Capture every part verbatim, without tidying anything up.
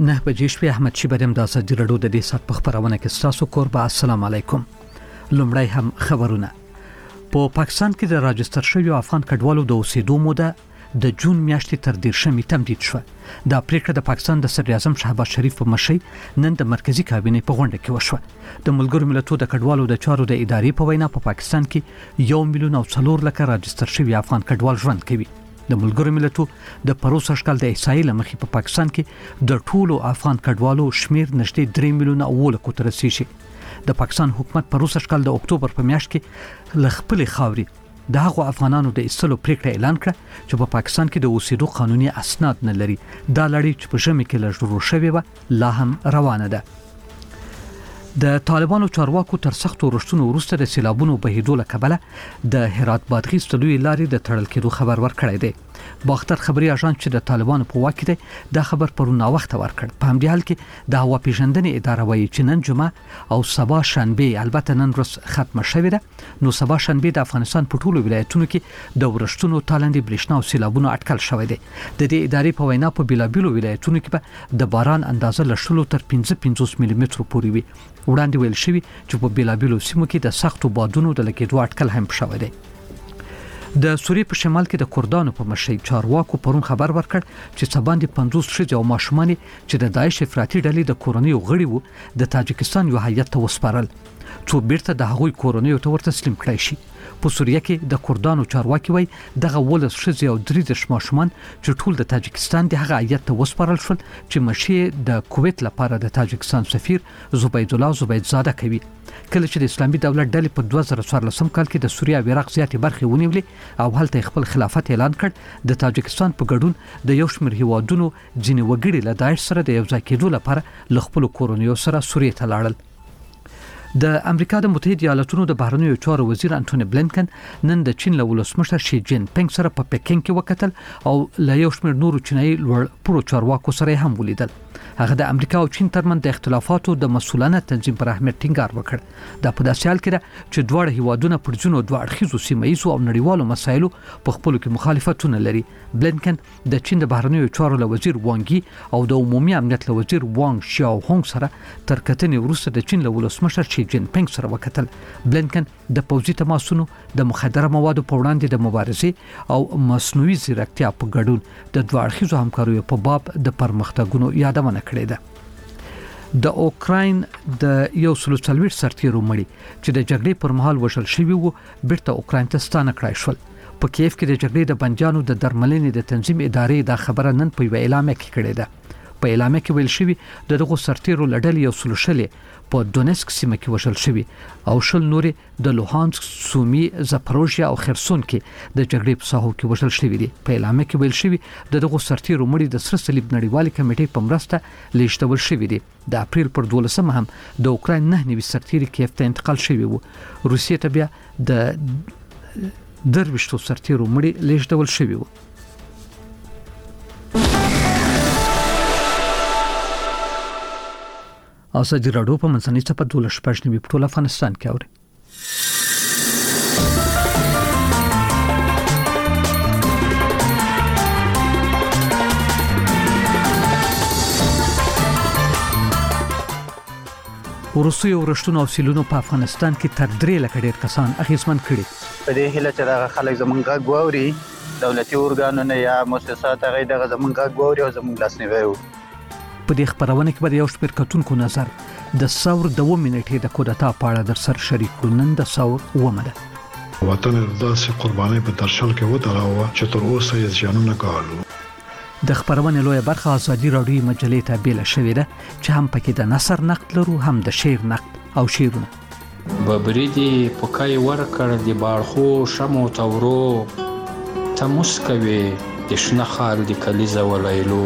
نه بجې شپې احمد شي بریم د ازادي راډیو د دې سات په خبرونه کې تاسو کوربه السلام علیکم. لومړی هم خبرونه. په پا پاکستان کې د راجستر شویو افغان کډوالو د اوسېدو موده د جون میاشتې تر دیرشمې تمدید شوه. دا پریکړه د پاکستان د صدر اعظم شهباز شریف په مشرۍ نن د مرکزی کابینې په غونډه کې وشوه. د ملګرو ملتونو د کډوالو د چارو د ادارې په وینا په پا پاکستان کې یو میلیون او څلور لکه راجستر شوی افغان کډوال ژوند کوي. د ملګرو ملتونو د پروسه شکل د احصایې لمخې په پا پاکستان کې د ټولو افغان کډوالو شمیر نږدې درې میلیونه او لکو تر رسیږي. د پاکستان حکومت پروسه شکل د اکتوبر په میاشت کې لخپل خاوري د هغو افغانانو د ایستلو پریکړه اعلان کړه چې په پاکستان کې د اوسېدو قانوني اسناد نه لري. دا لړۍ چې په ژمي کې لږ شوې و لا هم روانه ده. د طالبانو چارواکو تر سختو رښتونو وروسته د سیلابونو بهیدو له کبله د هرات بادغیس تلوي لارې د تړل کېدو خبر ورکړی دی. باختر خبري اژانس چې د طالبانو په واک دی دا خبر پرون نا وخت ورکړ. په همدې حال کې د هوا پیژندنې اداره وایي چې نن جمعه او سبا شنبه البته نن ورځ ختمه شوې ده نو سبا شنبه د افغانستان په ټولو ولایتونو کې د ورښتونو تالندې برېښنا او سیلابونو اټکل شوی دی. د دې ادارې په وینا په بیلابیلو ولایتونو کې به د باران اندازه له شلو تر پنځه پنځوس ملي مترو پورې وي. وړاندې ویل شوی چې په بیلابیلو سیمو کې د سختو بادونو د لګېدو اټکل هم شوی دی. د سوریې په شمال کې د کردانو په مشرۍ چارواکو پرون خبر ورکړ چې څباندې پنځوس ښځې او ماشومان چې د داعش افراطي ډلې د کورنیو غړي وو د تاجکستان یو هیات ته وسپارل څو بیرته د هغوی کورنیو ته ورته تسلیم کړای شي. په سوریه کې د کردانو چارواکي وای دغه ولس ښځې او درې دېرش ماشومان چې ټول د تاجکستان د هغه هیات ته وسپارل شول چې مشي د کویت لپاره د تاجکستان سفیر زبید الله زبید زاده کوي. کله چې د اسلامي دولت ډلې په دوه زره څوارلسم کال کې د سوریه او عراق زیاتې برخې ونیولې او هلته خپل خلافت اعلان کړ د تاجکستان په ګډون د یو شمېر هیوادونو ځینې وګړي له داعش سره د یو ځای کېدو لپاره له خپلو کورنیو سره سوریې ته لاړل. د امریکا د متحده ایالاتونو د بهرنیو چارو وزیر انټونی بلینکن نن د چین له ولسمشر شي جین پینګ سره په پکین کې وکتل او له یو شمېر نورو چینایي لوړ پوړو چارواکو سره هم ولیدل. هغه د امریکا او چین ترمنځ د اختلافاتو د مسؤلانه تنظیم پر اهمیت ټینګار وکړ. دا په داسې حال کې ده چې دواړه هیوادونه پر ځینو دوه اړخیزو سیمه‌ایزو او نړیوالو مسایلو په خپلو کې مخالفتونه لري. بلینکن د چین د بهرنیو چارو له وزیر وانګي او د عمومي امنیت له وزیر وانګ شیاو هونګ سره تر کتنې وروسته د چین له ولسمشر شي جین پینګ سره وکتل. بلینکن د پوځي تماسونو د مخدره موادو په وړاندې د مبارزې او مصنوعي ځیرکتیا په ګډون د دوه اړخیزو همکاریو په باب د پرمختګونو یادونه کړې ده. د اوکراین د یو سلو څلوېښت سرتیرو مړي چې د جګړې پر مهال وژل شوي وو بیرته اوکراین ته ستانه کړای شول. په کیف کې د جګړې د بندیانو د درملنې د تنظیم ادارې دا خبره نن په یو اعلامیه کې کړې ده. په اعلامیه کې ویل شوی د دغو سرتیرو لړل یو سلو شلې په دونسک سیمه کې وژل شوی او شل نورې د لوهانسک، سومي، زاپروژیا او خرسون کې د جګړې په ساحو کې وژل شوی دي. په اعلامیه کې ویل شوی د دغو سرتیرو مړي د سره صلیب نړیوالې کمیټې په مرسته لیږدول شوی دي. د اپریل پر دولسمه هم د اوکراین نه نوي سرتیري کیف ته انتقال شوی وو. روسیې ته بیا د درویشتو سرتیرو مړي لیږدول شوی وو. ازادي راډیو په منځنۍ صفحه دولس شپږ نوي په ټول افغانستان کې اوري. وروسته ورښتونو او سیلونو په افغانستان کې تر درې لکه ډېر کسان اغېزمن کړي. په دې هیله چې دغه خلک زمونږ غږ واوري، دولتي ارګانونه یا مؤسسات هغه دغه زمونږ غږ واوري او زمونږ لاسنیوی وکړي. په دې خبرونه کې به یو شمېر کتونکو نظر د ثور د اووه منټې د کودتا په اړه در سره شریک کړو. نن د ثور اوومه ده. وطن داسې قربانۍ په درشل کې ودرېوه چې تر اوسه یې زیانونه ګالو. د خبرونې لویه برخه ازادي راډیو مجلې ته بیله شوې ده چې هم پکې د نثر نقد لرو هم د شعر نقد او شعرونه. ببریدي پکای ورکړ د باړخو شمو تورو ته مسکوي د شنه خال د کلیزه ولیلو.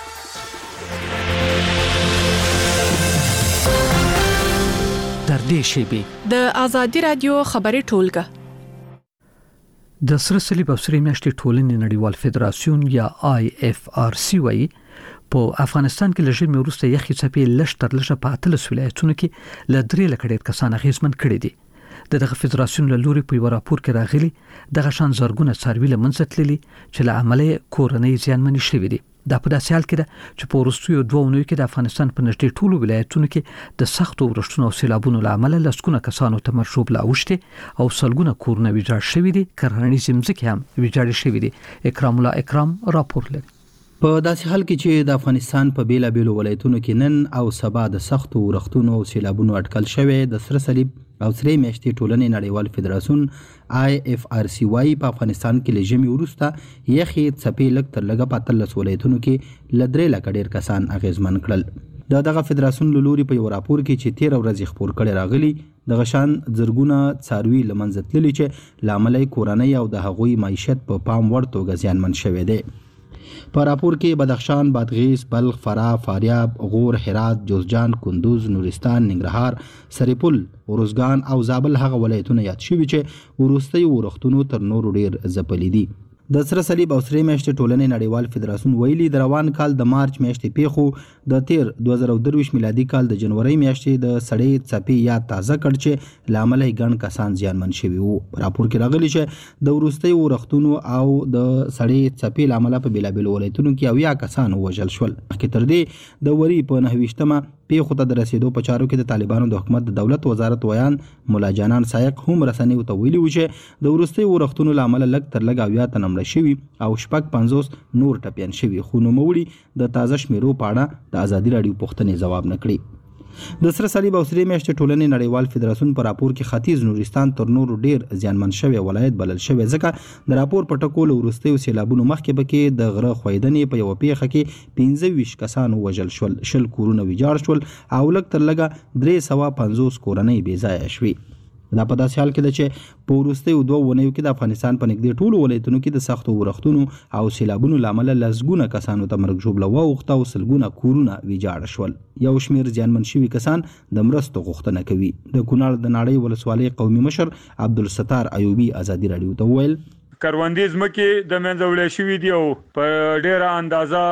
در دې شیبې د ازادي راډیو خبري ټولګه د سره صلیب او سره میاشتې ټولنې نړیوال فدراسیون یا آی اف آر سی وايي په افغانستان کې لږه مې وروسته یخي څپې لږ تر لږه په اتلس ولایتونو کې له درې لکه ډېر کسان اغېزمن کړي دي. د دغه فدراسیون له لوري په یو راپور کې راغلي دغه شان زرګونه څاروي له منځه تللي چې له عمله کورنۍ زیانمنې شوې دي. دا په داسې حال کې ده چې په وروستیو دوه اونیو کې د افغانستان په نږدې ټولو ولایتونو کې د سختو ورښتونو او سیلابونو له امله لسګونه کسانو ته مرشوب لا اوښتي او سلګونه کورونه ویجاړ شوي دي، کرهڼیزې مځکې هم ویجاړې شوي دي. اکرام الله اکرام راپور لري. په داسې حال کې چې د افغانستان په بیلابیلو ولایتونو کې نن او سبا د سختو ورښتونو او سیلابونو اټکل شوی، د سره صلیب او سرې میاشتې ټولنې نړیوال فدراسیون آی اف آر سی وايي په افغانستان کې له ژمي وروسته یخې څپې لږ تر لږه په اتلس ولایتونو کې له درې لکه ډېر کسان اغېزمن کړل. د دغه فدراسیون له لوري په یو راپور کې چې تېره ورځ خپور کړی راغلی، دغه شان زرګونه څاروي له منځه تللي چې له امله یې کورنۍ او د هغوی معیشت په پام وړ توګه زیانمن شوی دی. په راپور کې بدخشان، بادغیس، بلخ، فراه، فاریاب، غور، هرات، جوزجان، کندوز، نورستان، ننګرهار، سرپل، ارزګان او زابل هغه ولایتونه یاد شوي چې وروستي ورښتونو تر نورو ډیر ځپلي دي. د سره صلیب او سرې میاشتې ټولنې نړیوال فدراسیون ویلي د روان کال د مارچ میاشتې پیښو د تیر دوه زره درویشت میلادي کال د جنوري میاشتې د سړې څپې یاد تازه کړ چې له امله یې ګڼ کسان زیانمن شوي وو. راپور کې راغلي چې د وروستیو ورښتونو او د سړې څپې له امله په بیلابیلو ولایتونو کې اویا کسان ووژل شول. مخکې تر دې د وري په نهه ویشتمه پیښو ته د رسېدو په چارو کې د طالبانو د حکومت د دولت وزارت ویان مولا جانان سایق هم رسنیو ته ویلي و چې د وروستیو ورښتونو له امله لږ تر لږه اویا تنه مړه شوي او شپږ پنځوس نور ټپیان شوي، خو نوموړي د تازه شمیرو په اړه د ازادي راډیو پوښتنې ځواب نه کړي. د سره صلیب او سرې میاشتې ټولنې نړیوال فدراسیون په راپور کې ختیځ نورستان تر نورو ډیر زیانمن شوی ولایت بلل شوی، ځکه د راپور په ټکو له وروستیو سیلابونو مخکې پکې د غره ښویدنې په یوه پیښه کې پنځه ویشت کسان ووژل شول، شل کورونه ویجاړ شول او لږ تر لږه درې سوه پنځوس کورنۍ بې ځایه شوي. دا په داسې حال کې ده چې په وروستیو دوه اونیو کې د افغانستان په نږدې ټولو ولایتونو کې د سختو ورښتونو او سیلابونو له امله لسګونه کسانو ته مرګ ژوبله واوښته او سلګونه کورونه ویجاړه شول. یو شمېر زیانمن شوي کسان د مرستو غوښتنه کوي. د کونړ د ناړۍ ولسوالۍ قومي مشر عبدالستار ایوبي ازادي راډیو ته وویل کروندې ځمکې د منځه وړل شوي دي او په ډېره اندازه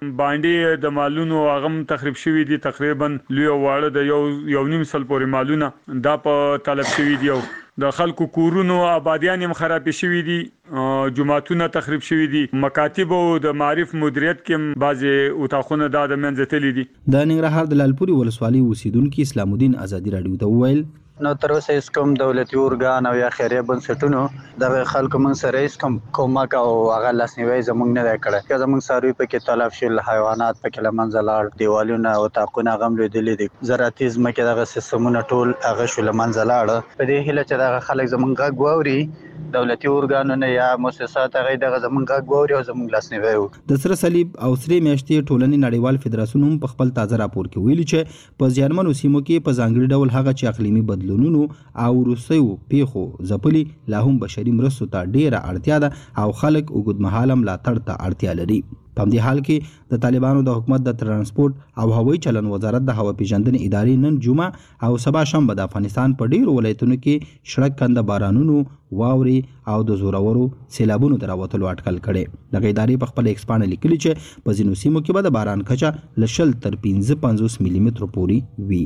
باندې د مالونو هغه هم تخریب شوي دي، تقریبا لوی او واړه د یو یو نیم سل پورې مالونه دا په طلب شوي دي او د خلکو کورونو آبادیان هم خراب شوي دي، جماعتونه تخریب شوي دي، مکاتب او د معرف مدیریت کې بعضې اتاقونه دا د منځه تللي دي. د ننګرهار د لالپورې ولسوالۍ اوسیدونکي اسلام الدین ازادي راډیو ته وویل نو تر اوسه هیڅ کوم دولتي ارګان او یا خیریه بنسټونو د خلکو موږ سره هیڅ کوم کومک او هغه لاسنیوی زموږ نه دی کړی. که زموږ څاروي پکې تلف شول، حیوانات پکې له منځه لاړ، دیوالونه او اتاقونه هغه هم لوېدلي دي، زراعتي ځمکې دغه سیستمونه ټول هغه شو له منځه لاړه. په دې هیله چې دغه خلک زموږ غږ واوري، دولتي ارګانونه یا مؤسسات هغه دغه زموږ غږ واوري او زموږ لاسنیوی وکړي. د سره صلیب او سرې میاشتې ټولنې نړیوال فدراسیون هم په خپل تازه راپور کې ویلي چې په زیانمنو سیمو کې په ځانګړي ډول هغه چې اقلیمي بدلونونو او وروستیو پیښو ځپلي لا هم بشري مرستو ته ډیره اړتیا ده او خلک اوږدمهاله ملاتړ ته اړتیا لري. په همدې حال کې د طالبانو د حکومت د ترانسپورت او هوایي چلن وزارت د هوا پیژندنې ادارې نن جمعه او سبا شنبه د افغانستان په ډیرو ولایتونو کې شړک کنده بارانونو، واورې او د زورورو سیلابونو د راوتلو اټکل کړی. دغه ادارې په خپل ایکس پاڼه لیکلي چې په ځینو سیمو کې به د باران کچه له شل تر پنځه پنځوس ملي مترو پورې وي.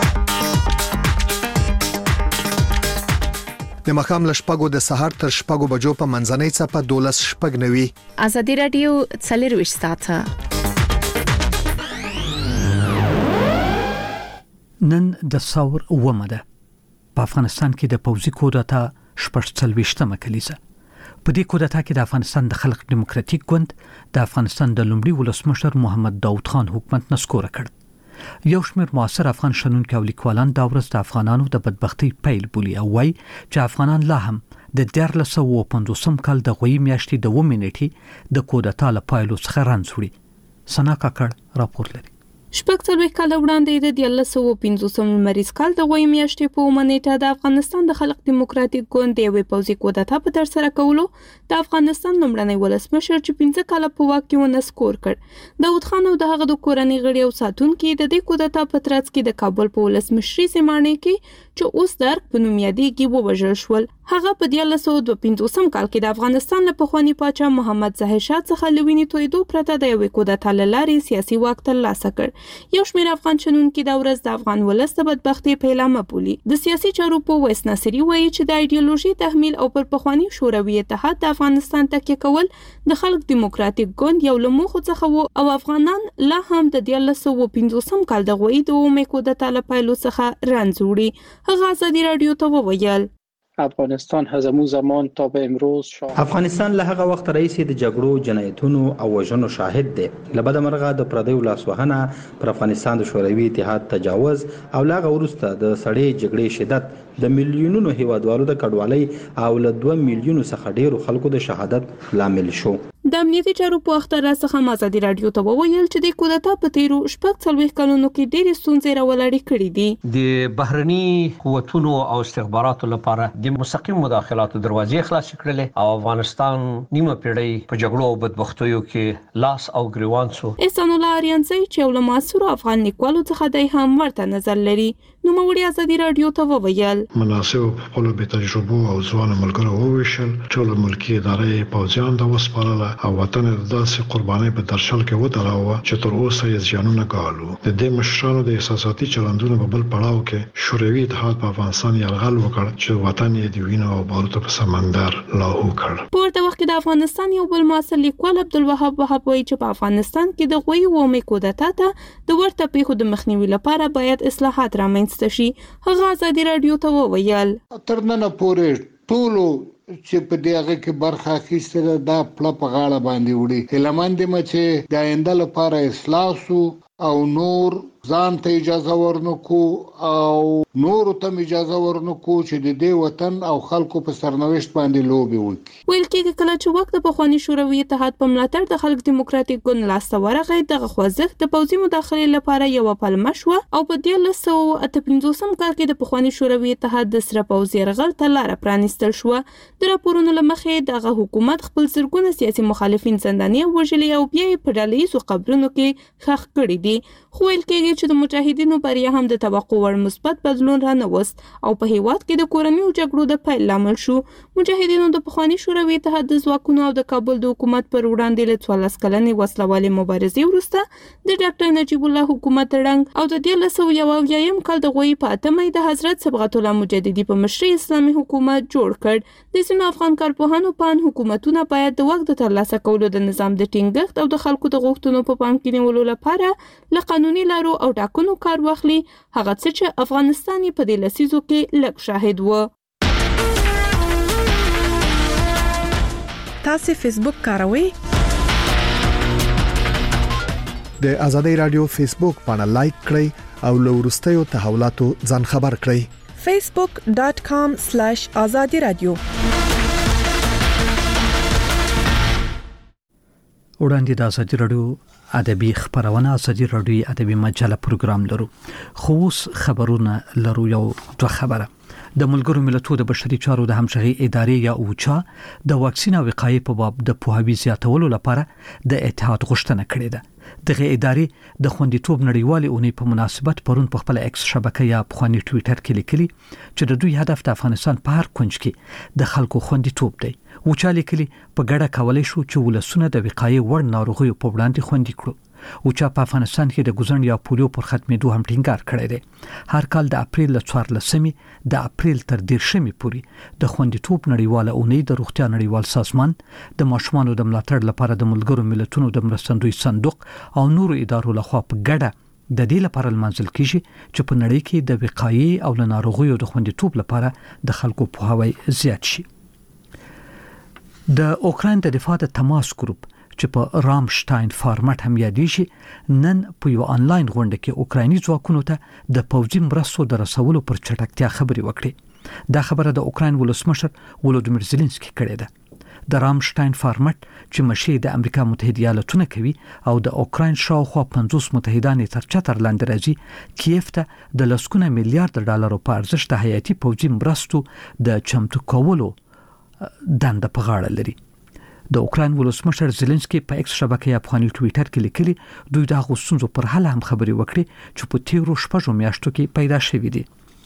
د مخام لشپګو د سحر تر شپګو بجو په منځنۍ څپه دولس شپګ نوي. ازادي راډیو څلور ساعته نن د ثور اومه ده. په افغانستان کې د پوځي کودتا شپږ څلوېښتمه کلیزه. په دې کودتا کې د افغانستان د خلق دیموکراتیک ګوند د افغانستان د لومړي ولسمشر محمد داود خان حکومت نسکوره کړ. یو شمېر معاصر افغان شنونکي او لیکوالان دا ورځ د افغانانو د بدبختۍ پیل بولي او وایي چې افغانان لا هم د دیارلس سوه پنځوسم کال د غویي میاشتې د اوومې نېټې د کودتا له پایلو څخه رنځ وړي. ثنا کاکړ راپور لري. شپږ څلوېښت کاله وړاندې د دیارلس سوه پنځوسم لمریز کال د غویي میاشتې په اوومه نیټه د افغانستان د خلق دیموکراتیک ګوند د یوې پوځي کودتا په ترسره کولو د افغانستان لومړنی ولسمشر چې پنځه کاله په واک کې و نسکور کړ. داود خان او د هغه د کورنۍ غړي او ساتونکي د دې کودتا په ترڅ کې د کابل په ولسمشري سیمانه کې چې اوس درک په نوم یادېږي ووژل شول. هغه په دیارلس سوه دوه پنځوسم کال کې د افغانستان له پخواني پاچا محمد ظاهر شاه څخه له وینې تویېدو پرته د یوې کودتا له لارې سیاسي واک ترلاسه کړ. یو شمېر افغان شنونکي دا ورځ د افغان ولس د بدبختۍ پیلامه بولي. د سیاسي چارو په ویس ناصري وایي چې د ایډیولوژي تحمیل او پر پخواني شوروي اتحاد د افغانستان تکیه کول د خلق دیموکراتیک ګوند یو له موخو څخه و او افغانان لا هم د دیارلس سوه پنځوسم کال د غوي د اومې کودتا له پایلو څخه رنځ وړي. هغه ازادي راډیو ته وویل افغانستان از امو زمان تا به امروز شاهد افغانستان له هغه وخت راهیسې د جګړو، جنایتونو او وژنو شاهد دی. له بده مرغه د پردیو لاسوهنه پر افغانستان د شوروي اتحاد تجاوز او له هغه وروسته د سړې جګړې شدت د میلیونونو هیوادوالو د کډوالۍ او له دوه میلیونو څخه ډیرو خلکو د شهادت لامل شو. د امنیتي چارو په اختر څخه ازادي راډیو ته وویل چې د کودتا په تیرو شپږ څلوېښت کلونو کې ډېرې ستونزې راولاړې کړې دي. د بهرني قوتونو او استخباراتو لپاره د مستقیم مداخلاتو دروازې خلاصې کړلې او افغانستان نیمه پیړۍ په جګړو او بدبختیو کې لاس او ګریوان شو. احسان الله اریانزی چې یو له معاصرو افغان لیکوالو څخه دی هم ورته نظر لري. نوموړي ازادي راډیو ته وویل مناسب په خپلو بې تجربو او ځوانو ملګرو وویشل. ټول ملکي ادارې پوځیان ته وسپارله او وطن د داسې قربانۍ په درشل کې ودراوه چې تر اوسه یې زیانونه ګالو. د دې مشرانو د احساساتي چلندونو په بل پړاو کې شوروي اتحاد په افغانستان یرغل وکړ چې وطن یې د وینو او باروتو په سمندر لاهو کړ. په ورته وخت کې د افغانستان یو بل معاصر لیکوال عبدالوهاب وهاب وایي چې په افغانستان کې د غوي اومې کودتا ته د ورته پیښو د مخنیوي لپاره باید اصلاحات رامنځته شي. هغه ازادي راډیو ته وویل تر نن پورې ټولو چې په دغه کې برخه اخیستله دا پله په غاړه باندې وړي. هیلهمند یم چې د آینده لپاره اصلاح سو او نور ځان ته اجازه ورنکو او نور ته اجازه ورنکو چې د دې وطن او خلکو په سرنوشت باندې لوبي وکړي. ویل کېږي کله چې وخت د پخواني شوروي اتحاد په ملاتړ د خلک دیموکراتیک ګوند لاسته ورغی دغه خوځښت د پوځي مداخلې لپاره یو پلمه شو او په دیارلس سوه اته پنځوسم کال کې د پخواني شوروي اتحاد د سره پوځي یرغل ته لاره پرانیستل شو. د راپورونو له مخې دغه حکومت خپل زرګونه سیاسي مخالفین زنداني وژلي او بیا یې په ډله ییزو قبرونو کې ښخ کړي دي. خو ویل کېږي چې د مجاهدینو بریا هم د توقع وړ مثبت بدلون را نه وست او په هیواد کې د کورنیو جګړو د پیل لامل شو. مجاهدینو د پخواني شوروي اتحاد د ځواکونو او د کابل د حکومت پر وړاندې له څوارلس کلنې وسلوالې مبارزې وروسته د ډاکټر نجیب الله حکومت ړنګ او د دیارلس سوه یو اویایم کال د غوي په اته مۍ د حضرت صبغت الله مجددي په مشرۍ اسلامي حکومت جوړ کړ. د ځینو افغان کارپوهانو په اند حکومتونه باید د وخت د ترلاسه کولو د نظام د ټینګښت او د خلکو د غوښتنو په پام کې نیولو لپاره له قانوني لارو او ټاکنو کار واخلي. هغه څه چې افغانستان یې په دې لسیزو کې لږ شاهد و. تاسو فیسبوک کاروئ؟ د ازادي رادیو فیسبوک باندې لایک کړئ او له وروستیو تحولاتو ځان خبر کړئ. facebook dot com slash azadi radio وړاندې د ازادي راډیو ادبي خبرونه ازادي راډیو ادبي مجله پروګرام لرو. خو اوس خبرونه لرو. یو دوه خبره د ملګرو ملتونو د بشري چارو د همغږي ادارې یا اوچا د واکسین او وقایې په باب د پوهاوي زیاتولو لپاره د اتحاد غوښتنه کړې ده. دغه ادارې د خوندیتوب نړیوالې اونۍ په مناسبت پرون په خپل ایکس شبکه یا پخوانی ټوئیټر کې لیکلي چې د دوی هدف د افغانستان په هر کونج کې د خلکو خوندیتوب دی. اوچا لیکلي په ګډه کولای شو چې ولسونه د وقایې وړ ناروغیو په وړاندې خوندي کړو. اوچا په افغانستان کې د ګوزن یا پولیو پر ختمېدو هم ټینګار کړی دی. هر کال د اپریل له څوارلسمې د اپریل تر دېرشمې پورې د خوندیتوب نړیواله اونۍ د روغتیا نړیوال سازمان د ماشومانو د ملاتړ لپاره د ملګرو ملتونو د مرستندوی صندوق او نورو ادارو لخوا په ګډه د دې لپاره لمانځل کیږي چې په نړۍ کې د وقایې او له ناروغیو د خوندیتوب لپاره د خلکو پوهاوی زیات شي. د اوکراین د دفاع د تماس ګروپ چې په رامشتاین فارمټ هم یادېږي نن په یو آنلاین غونډه کې اوکرایني ځواکونو ته د پوځي مرستو د رسولو پر چټکتیا خبرې وکړې. دا خبره د اوکراین ولسمشر ولودیمیر زيلنسکي کړې ده. د رامشتاین فارمټ چې مشي د امریکا متحده ایالاتونه کوي او د اوکراین شاوخوا پنځوس متحدان تر چتر لاندې راځي کیف ته د لسکونه میلیارډ ډالرو په ارزښت د حیاتي پوځي مرستو د چمتو کولو دنده په غاړه لري. د اوکراین ولسمشر زيلنسکي په ایکس شبکه یا افغاني ټوئیټر کې لیکلي دوی د غوښتنو پر حل هم خبرې وکړي چې په تیرو شپږو میاشتو کې پیدا شوې دي.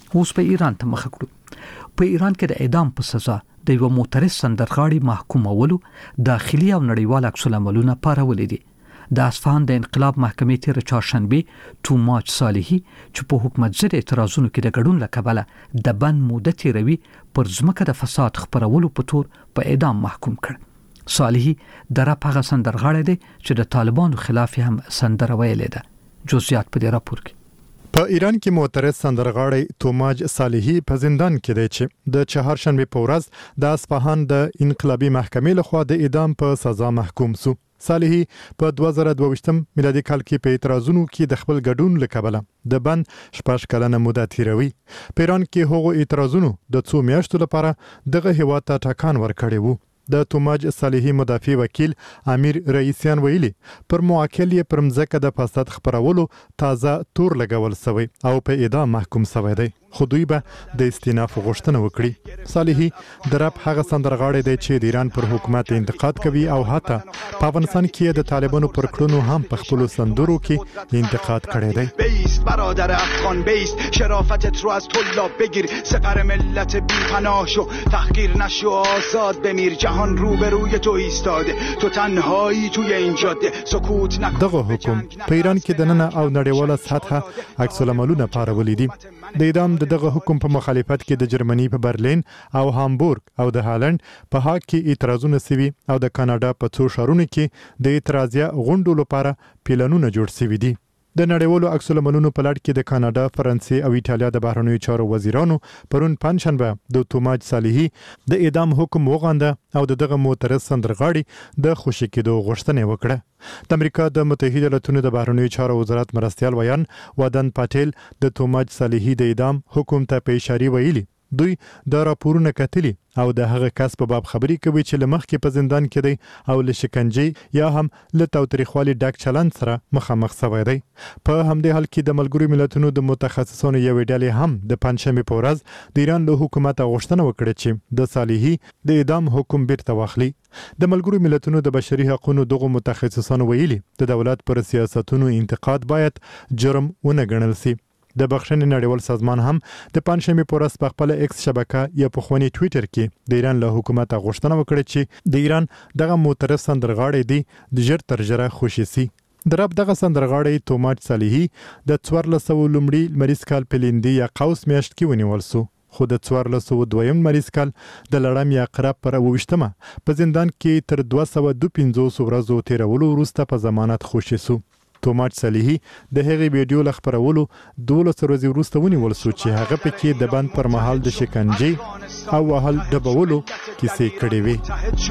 اوس په ایران ته مخ کړو. په ایران کې د اعدام په سزا د یو معترض سندرغاړي محکومولو داخلي او نړیوال عکس العملونه پارولې دي. د اصفهان د انقلاب محکمې تیر چهارشنبه توماج صالحي چې په حکومت ضد اعتراضونو کې د ګډون لکبله د بند موده تیروي پر ځمکه د فساد خپرولو په تور په اعدام محکوم کړ. صالحي د رپ هغه سندرغاړی دی چې د طالبانو خلاف هم سندره ویلې ده. جزئیات په دې راپور کې. په ایران کې معترض سندرغاړی توماج صالحي په زندان کې دی چې د چهارشنبه په ورځ د اصفهان د انقلابي محکمې لخوا د اعدام په سزا محکوم سو. صالحي په دوه زره دوه ویشتم میلادي کال کې په اعتراضونو کې د خپل ګډون لکبله د بند شپږ کلنه موده تیروي. په ایران کې هغو اعتراضونو د څو میاشتو لپاره دغه هیواد ته ټاکان ورکړی وو. د توماج صالحي مدافع وکیل امیر رئیسیان ویلي پر موکل یې پر مځکه د فساد خپرولو تازه تور لګول شوی او په اعدام محکوم شوی دی. خو دوی به د استیناف غوښتنه وکړي. صالحي د رپ هغه سندرغاړی دی چې د ایران پر حکومت انتقاد کوي او حتی په افغانستان کې د طالبانو پر کړنو هم په خپل سندرو کې انتقاد کړی دی. بیست برادر افغان بیست، شرافتت رو از طلاب بگیر، سپر ملت بی پناه شو، تحقیر نشو، آزاد بمیر، جهان روبروی تو ایستاده، تو تنهایی توی این جاده، سکوت نکن. دغه حکم په ایران کې د نن او نړیواله سطحه عکس العملونه پارولې دي. د اعدام د دغه حکم په مخالفت کې د جرمني په برلین او هامبورګ او د هالند په هاګ کې اعتراضونه سوي او د کاناډا په څو ښارونو کې د اعتراضیه غونډو لپاره پلانونه جوړ سوي دي. د نړیوالو عکس العملونو په لړ کې د کاناډا، فرانسې او ایټالیا د بهرنیو چارو وزیرانو پرون پنځشنبه د توماج صالحي د اعدام حکم وغانده او دغه معترض سندرغاړي د خوشي کېدو غوښتنه وکړه. د امریکا د متحده ایالاتونو د بهرنیو چارو وزارت مرستيال ویان ودن پټیل د توماج صالحي د اعدام حکم ته په اشاره ویلي دوی د راپورونه کتلي او د هغه کس په باب خبري کوي چې لمخ کې په زندان کې دی او له شکنجه یا هم له تاوتریخوالي ډک چلند سره مخامخ شوی دی. په همدې حال کې د ملګرو ملتونو د متخصصانو یو ډلې هم د پنځشنبه په ورځ د ایران له حکومت غوښتنه وکړه چې د صالحي د اعدام حکم بیرته واخلي. د ملګرو ملتونو د بشري حقوقو دغه متخصصانو ویلي د دولت پر سیاستونو انتقاد باید جرم ونه ګڼل شي. د بخښنې نړیوال سازمان هم د پنځشنبه په ورځ په خپل ایکس شبکه یا په خوني ټوئیټر کې د ایران له حکومت غوښتنه وکړه چې د ایران دغه معترض سندرغاړی دی د ژر تر ژره خوشي سي. د رب دغه سندرغاړی توماج صالحي د څوارلس سوه لومړي مریض کال په لیندي یا قوس میاشت کې ونیول سو، خو د څوارلس سوه دویم مریض کال د لړم یا قرب پر اوویشتمه په زندان کې تر دوه سوه دوه پنځوس ورځو تیرولو وروسته په ضمانت خوشي سو. توماج صالحي د هغې ویډیو له خپرولو دولس ورځې وروسته ونیول شو چې هغه پکې د بند پر مهال د شکنجې او وهل ډبولو کیسې کړې وې.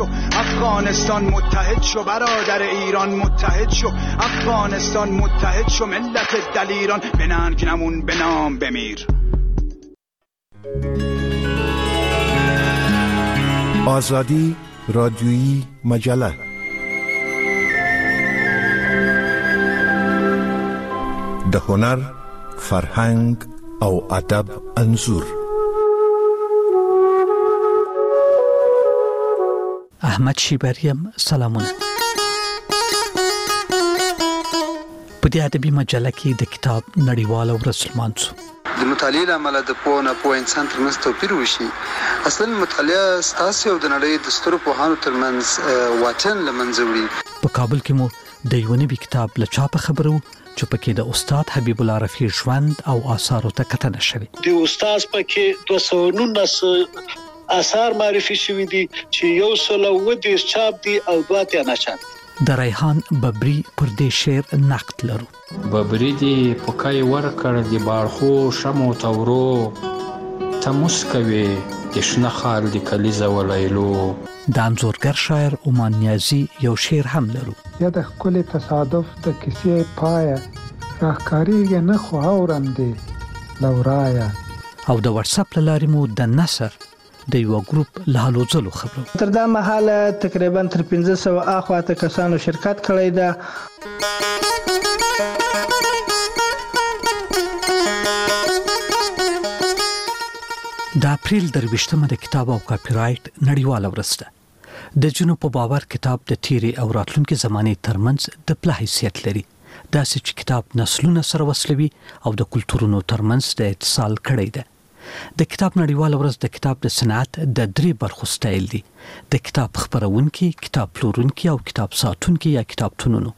افغانستان متحد شو، برادر ایران متحد شو، افغانستان متحد شو، ملت دلیران به ننگ نمون، به نام بمیر. آزادی رادیویی مجله د هنر، فرهنګ او ادب انځور. احمد شیبریم سلامونه. په دې ادبي مجله کې د کتاب نړیوال ورځ لمانځو. د مطالعې عمله د پوه نه پوه انسان ترمنځ توپیر وشي. اصلا مطالعه ستاسو او د نړۍ د سترو پوهانو ترمنځ واټن لمنځه وړي. په کابل کې مو د یو نوي کتاب له چاپه خبرو چې پکې د استاد حبیب الله رفیع ژوند او آثارو ته کتنه شوې. د استاد پکې دوه سوه نولس آثار معرفي شوي دي چې یو سل او اووه دېرش چاپ دي او دوه اتیا نشر. د ریحان ببري پر دې شعر نقد لرو. ببري دی پکای ورکړ دی باړخو شمو تورو تموس کوي د شنه خال د کلیزه ولیلو. د انځورګر شاعر عمان نیازي یو شعر هم لرو. یا د ښکلي تصادف د کیسې پایه راښکاریږي نه خو اورم دی لورایه. او د واتساپ له لارې مو د نثر د یو ګروپ له هلو ځلو خبرو. تر دا مهاله تقریبا تر پنځه سوه اخواته کسانو شرکت کړی ده. د اپریل درویشتمه د کتاب او کاپی رایټ نړیواله ورځ ده. د جنو په باور کتاب د تیری او راتلونکي زمانه ترمنځ د پله حیثیت لري. دا چې کتاب نسلونه سره وصلوي او د کلتورونو ترمنځ د اتصال کړی ده. د کتاب نړیواله ورځ د کتاب د صنعت د درې برخو سټایل دی: د کتاب خپرونکي، کتاب پلورونکي او کتاب ساتونکي یا کتابتونونو.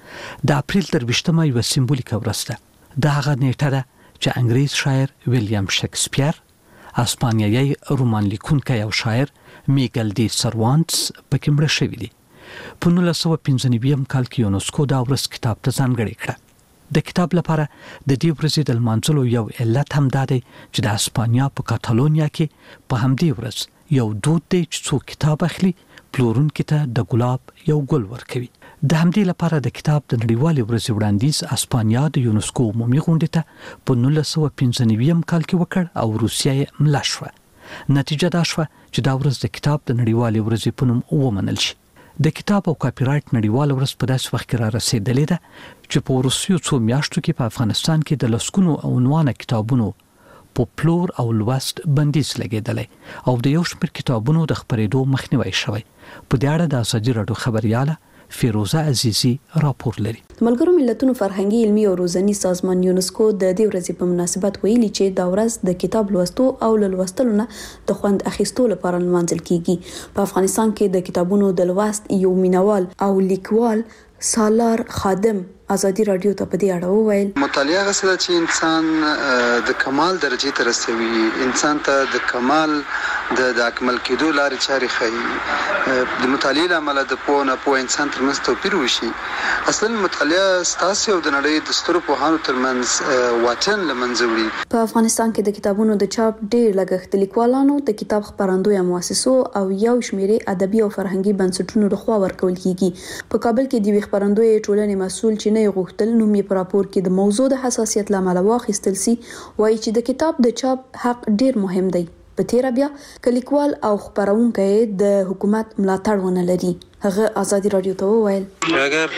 د اپریل درویشتمه یو سمبولیکه ورځ ده. دا هغه نیټه ده چې انګریز شاعر ویلیام شکسپیر، اسپانیایی رومان لیکونکی او شاعر میګل ډي سروانټس پکې مړ شوی دی. په نولس سوه پنځه نوي کال کې یونسکو دا ورځ کتاب ته ځانګړې کړه. د کتاب لپاره د دې ورځې د لمانځلو یو علت هم دا دی چې د اسپانیا په کاتالونیا کې په همدې ورځ یو دود دی چې څوک کتاب اخلي پلورونکي ته د ګلاب یو ګل ورکوي. د همدې لپاره د کتاب د نړیوالې ورځې وړاندیز اسپانیا د یونسکو عمومي غونډې ته په نولس سوه پنځه نوي کال کې وکړ او روسیه یې ملا شوه. نتیجه دا شوه چې دا ورځ د کتاب د نړیوالې ورځې په نوم ومنل شي. د کتاب او کاپی رایټ نړیواله ورځ په داسې وخت کې را رسیدلې ده چې په وروستیو څو میاشتو کې په افغانستان کې د لسګونو عنوانه کتابونو په پلور او لوست بندیز لګیدلی او د یو شمېر کتابونو د خپرېدو مخنیوی شوی. په دې اړه د ازادي راډیو خبریاله فیروزه عزیزی راپور لري. ملګرو ملتونو فرهنګي علمي او روزنی سازمان یونسکو د دې ورځې په مناسبت ویلي چې دا ورځ د کتاب لوستو او لوستلو نه د خوند اخیستو لپاره لمانځل کیږي. په افغانستان کې د کتابونو د لوست یو مینوال او لیکوال سالار خادم ازادي رادیو ته په دې اړه وویل: مطالعه غسه چې انسان د کمال درجه ته رسوي، انسان ته د کمال د د اکمل کېدو لارې چارې ښيي. د مطالعې لامل د پوه نه پوه انسان ترمنځ توپیر وشي. اصلا مطالعه ستاسو او د نړۍ د سترو پوهانو ترمنځ واټن لمنځه وړي. په افغانستان کې د کتابونو د چاپ ډېر لګښت لیکوالانو، د کتاب خپرندوی مؤسسو او یو شمېر ادبي او فرهنګي بنسټونو لخوا ورکول کیږي. په کابل کې د وی خپرندوی ټولنې مسؤل چې نه غوښتل نوم یې په راپور کې د موضوع د حساسیت لامل واخیستل سي، وایي چې د کتاب د چاپ حق ډېر مهم دی. په تیر بیا کلیکوال او خبرونکي د حکومت ملاتړ ونه لري. هغه ازادي رادیو ته وویل: اگر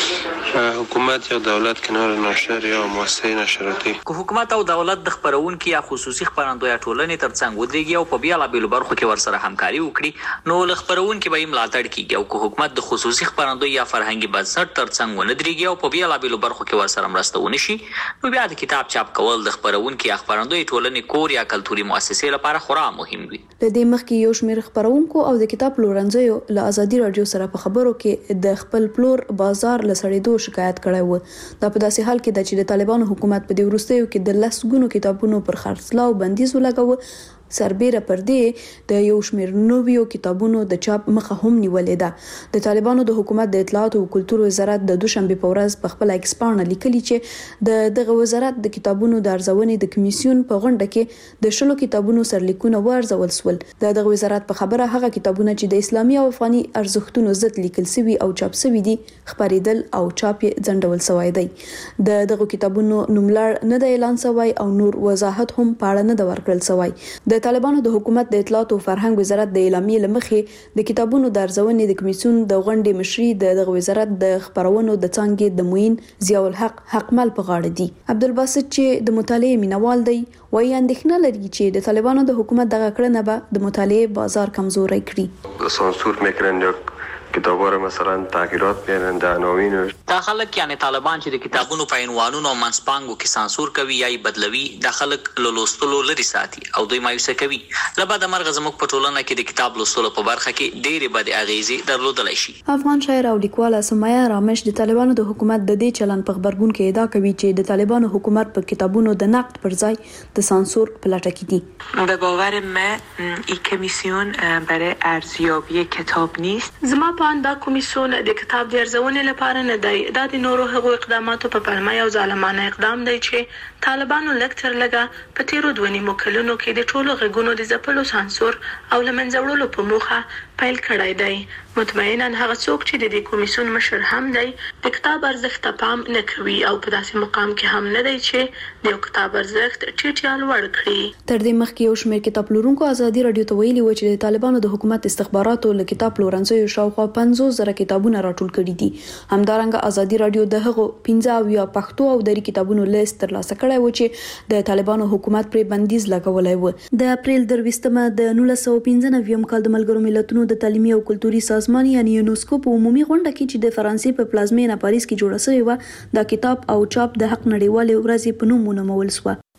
حکومت یا دولت کنار نشر یا مؤسسه نشراتی که حکومت او دولت د خبرونکو یا خصوصي خبرندوی ټولنې ترڅنګ ودرېږي او په بیلابېلو برخو کې ورسره همکاري وکړي، نو له خبرونکو به یې ملاتړ کیږي. او که حکومت د خصوصي خبرندوی یا فرهنګي بنسټ ترڅنګ ونه درېږي او په بیلابېلو برخو کې ورسره مرسته ونه شي، نو بیا د کتاب چاپ کول د خبرونکو یا خبرندوی ټولنې کور یا کلتوري مؤسسې لپاره خورا مهم وي. د دې مخکې یو شمېر خبرونکو او د کتاب پلورنځیو له ازادي رادیو سره په خبرو کې د خپل پلور بازار لسړېدو شکایت کړی و. دا په داسې حال کې د چې د طالبانو حکومت په دې وروستیو کې د لسګونو کتابونو پر خرڅلاو بندیز ولګاوه. سربېره پر دې د یو شمېر نویو کتابونو د چاپ مخه هم نیولې ده. د طالبانو د حکومت د اطلاعات او کلتور وزارت د دوشنبه په ورځ په خپل ایکس پاڼه لیکلي چې د دغه وزارت د کتابونو د ارزونې د کمیسیون په غونډه کې د شلو کتابونو سرلیکونه ورزول سول. د دغه وزارت په خبره هغه کتابونه چې د اسلامي او افغاني ارزښتونو ضد لیکل شوي او چاپ شوي دي خبرېدل او چاپ یې ځنډول شوی دی. د دغه کتابونو نوملړ نه د اعلان شوی او نور وضاحت هم پاړه نه د ورکړل شوی. د طالبانو د حکومت د اطلاعات او فرهنګ وزارت د اعلامیې لمخې د کتابونو د ارزونې د کمیسیون د غونډې مشري د دغه وزارت د خبرونو د څانګې د موین ضیاء الحق حقمل په غاړه دي. عبدالباسط چې د مطالعې مینوال دی وایي اندېښنه لري چې د طالبانو د حکومت دغه کړنه به د مطالعې بازار کمزوری کړي. سانسور میکنن یا کتابا رو مثلا تغییرات میارن در عناوینش. دا خلک یعنی طالبان چې د کتابونو په عنوانونو او منځپانګو کې سانسور کوي یا یې بدلوي، دا خلک له لوستلو لرې ساتي او دوی مایوسه کوي. له بده مرغه زموږ په ټولنه کې د کتاب لوستلو په برخه کې ډېرې بدې اغېزې درلودلی شي. افغان شاعر او لیکواله سمیه رامش د طالبانو د حکومت د دې چلن په خبرګون کې ادعا کوي چې د طالبانو حکومت په کتابونو د نقد پر ځای د سانسور په لټه کې دي. به باور من این کمیسیون برای ارزیابی کتاب نیست. زما په اند دا کمیسیون د کتاب د ارزونې لپاره نه دی. دا د نورو هغو اقداماتو په پلمه یو ظالمانه اقدام دی چې طالبانو لږ تر لږه په تیرو دوه نیمو کلونو کې د ټولو غږونو د ځپلو سانسور او له منځه وړلو په موخه پیل کړی دی. مطمئنا هغه څوک چې د دې کمیسیون مشر هم دی د کتاب ارزښت ته پام نه کوي او په داسې مقام کې هم نه دی چې د یو کتاب ارزښت ټیټ یا لوړ کړي. تر دې مخکې یو شمېر کتاب پلورونکو ازادي رادیو ته ویلي و چې د طالبانو د حکومت استخباراتو له کتاب پلورنځیو شاوخوا پنځوس زره کتابونه راټول کړي دي. همدارنګه ازادي رادیو د هغو پنځه اویا پښتو او دري کتابونو لیست ترلاسه کړی و چې د طالبانو حکومت پرې بندیز لګولی و. د اپریل درویشتمه د نولس سوه پنځه نوي کال د ملګرو ملتونو د تعلیمي او کلتوري سازمان یعنی یونسکو په عمومي غونډه کې چې د فرانسې په پلازمینه پاریس کې جوړه شوې و، دا کتاب او چاپ د حق نړیوالې ورځې په نوم ونومول شو.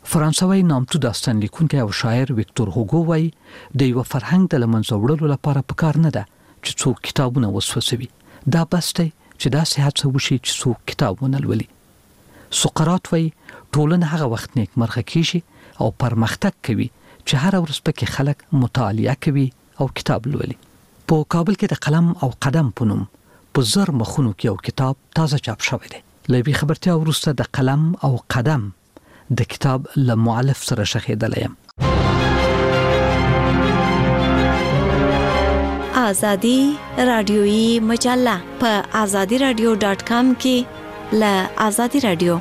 فرانسوي نامتو داستان لیکونکی او شاعر ویکتور هوګو وایي د یو فرهنګ د لمنځه وړلو لپاره پکار نه ده چې څوک کتابونه وسوسوي، دا بس دی چې دا هڅه وشي چې څوک کتابونه ولولي. سقراط وایي ټولنه هغه وخت نیک مرغه کیږي او پرمختګ کوي چې هر ورځ پکې خلک مطالعه کوي او کتاب لولي. په کابل کې د قلم او قدم په نوم په زر مخونو کې یو کتاب تازه چاپ شوی دی. لوی خبرتیا وروسته د قلم او قدم د کتاب له مؤلف سره شخېدلی یم. آزادی رادیویی مجله په آزادی رادیو ډاټ کام کې له آزادی رادیو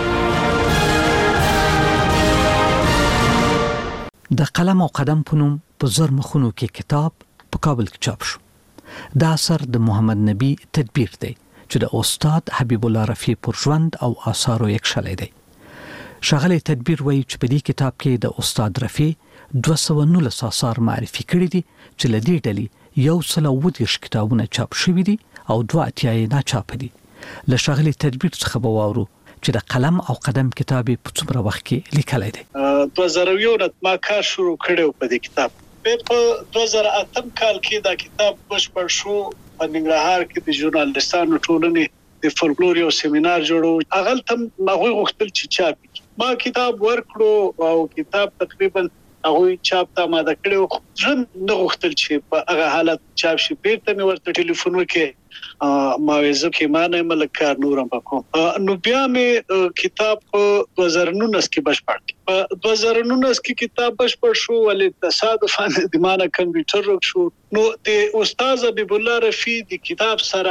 د قلم او قدم په نوم په زر مخونو کې کتاب په کابل کې چاپ شو. دا اثر د محمد نبی تدبیر دی چې د استاد حبیب الله رفیع پر ژوند او آثارو یک شلی دی. ښاغلی تدبیر وایي چې په دې کتاب کې د استاد رفیع دوه سوه نولس آثار معرفي کړي دي چې له دې ډلې یو سل اووه دېرش کتابونه چاپ شوي دي او دوه اتیا یې ناچاپه دي. له ښاغلي تدبیر څخه به واورو چې د قلم او قدم کتاب په څومره وخت کې لیکلی دی. دوه زره یو نه ما کار شروع کړو په دې کتاب. په دوه زره اتم کال کې دا کتاب بشپړ شو. په ننګرهار کې د ژورنالستانو ټولنې د فولکلور یو سیمینار جوړو. هغه تم ما غوښتل چې چاپ ما کتاب ورکړو او کتاب تقریبا هغه چاپ ته ما د کړو ځم نه غوښتل چې په هغه حالت چاپ شي. بیرته مې ورته ټلیفون وکړ ما ویزه کې ما نه ملک کار نورم پکو نو بیا مې کتاب دوه زره نولس کې بشپړ په دوه زره نولس کې کتاب بشپړ شو ولې تصادفاً د مانه کمپیوټر روک شو. نو د استاد حبیب الله رفیع د کتاب سره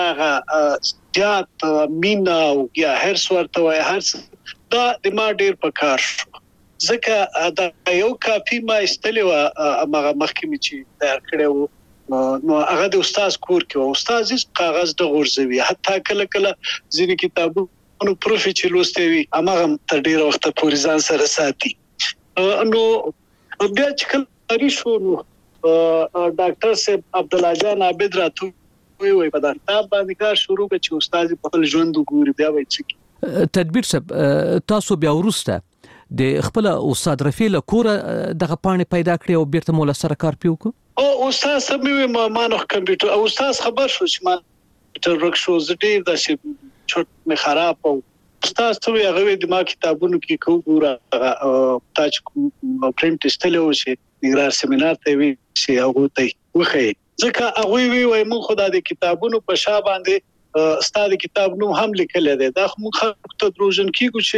زیات مینا او یا هر څورته وای هر دا د ما ډیر په کار شو ځکه دا یو کاپی ما استلو هغه مخکې چې تیار کړو نو هغه د استاد کور کې او استاد یې کاغذ د غورځوي حتی کله کله ځینې کتابونو پروفي چې لوستي وي هغه تر ډیر وخت پورې ځان سره ساتي. نو بیا چې کله شو نو ډاکټر صاحب عبد الله جان عابد راتو وی وی په دا کتاب باندې کار شروع کړ چې استاد په خپل ژوند وګوري بیا وایي چې تدبیر صاحب تاسو بیا ورسته د خپل استاد رفیع له کوره دغه پاڼې پیدا کړې او بیرته مولا سره کار پیو کو او استاد سمې ما ما نو کمپیوټر او استاد خبر شو چې ما تر رخصو زټې د شي چوت می خراب او استاد ته هغه د ما کتابونو کې کو ګوره تاج پرنټ استلو شي نګرار سیمینار ته وی چې هغه ته وخی ځکه هغه وی وای مون خدای د کتابونو په شا باندې استاد کتاب نو هم لیکل دی دا مون خلک ته دروژن کیږي چې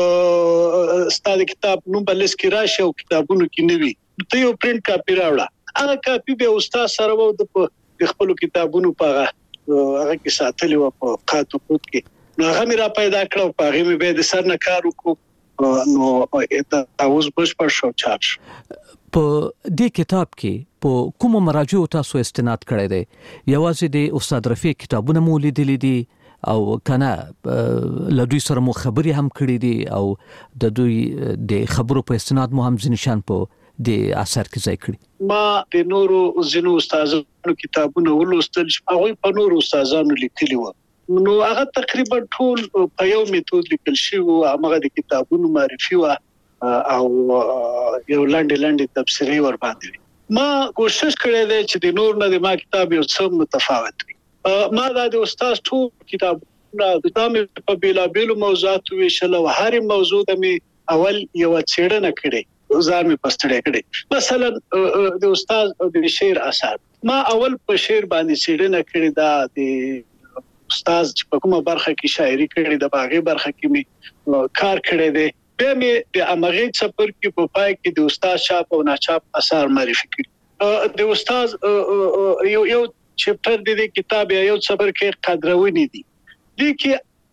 استاد کتاب نو بلس کې راشه او کتابونو کې نوي ته یو پرنټ کاپی راوړه هغه کاپی به استاد سره وو د خپل کتابونو په هغه کې ساتلی و په قاتو کوت کې نو هغه مې را پیدا کړو په هغه مې به د سر نه کار وکړو نو دا اوس بشپړ شو چاپ په دې کتاب کې په کوم مراجع تاسو استناد کړی دی یوازې د استاد رفیع کتابونه مو لیدلي دي او کنه له دوی سره مو خبري هم کړې دي او د دوی د خبرو په استناد مو هم ځنشان په د اثر کې ځای کړی ما د نورو زینو استادانو کتابونه ولوستل هغه په نورو استادانو لیکلي و نو هغه تقریبا ټول په یو میتود لیکل شوی او هغه د کتابونو معرفي و او یو لاندې لاندې تفسیري ور باندې ما کوشش کړې ده چې د نور نه د ما کتاب یو څه متفاوت وي ما دا د استاد ټول کتاب نه د تاسو په بیلا بیلو موضوعات ویشل او هر موضوع د می اول یو څېړنه کړې ځان می پستړې کړې مثلا د استاد د شعر اثر ما اول په شعر باندې څېړنه کړې دا د استاد په کومه برخه کې شاعري کړې د باغې برخه کې می کار کړې ده به مې د امغه څپر کې په پای کې د استاد چاپ او ناچاپ اثر معرفي کړي د استاد یو یو چپټر د کتاب یو څپر کې قدرونی دي د کې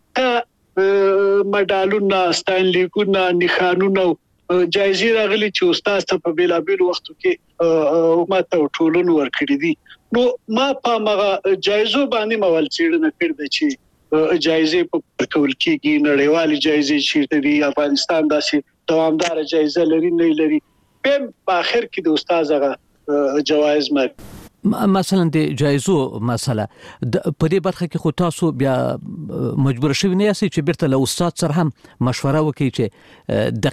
مډالونه ستانلیکونه نښانونه جایزې راغلي چې استاد ته په بیلابیل وختو کې ماته ټولون ورکړي دي نو ما په هغه جایزو باندې مول څېړنه کړې چې جایزې په کول کېږي نړیوالې جایزې چې د افغانستان داسې دوامدار جایزه لري نه لري په اخر کې د استاد هغه جوایز مې مثلا د جایزو مسله په دې برخه کې خو تاسو بیا مجبور شوی نه یاست چې بیرته له استاد سره هم مشوره وکړئ چې دقیق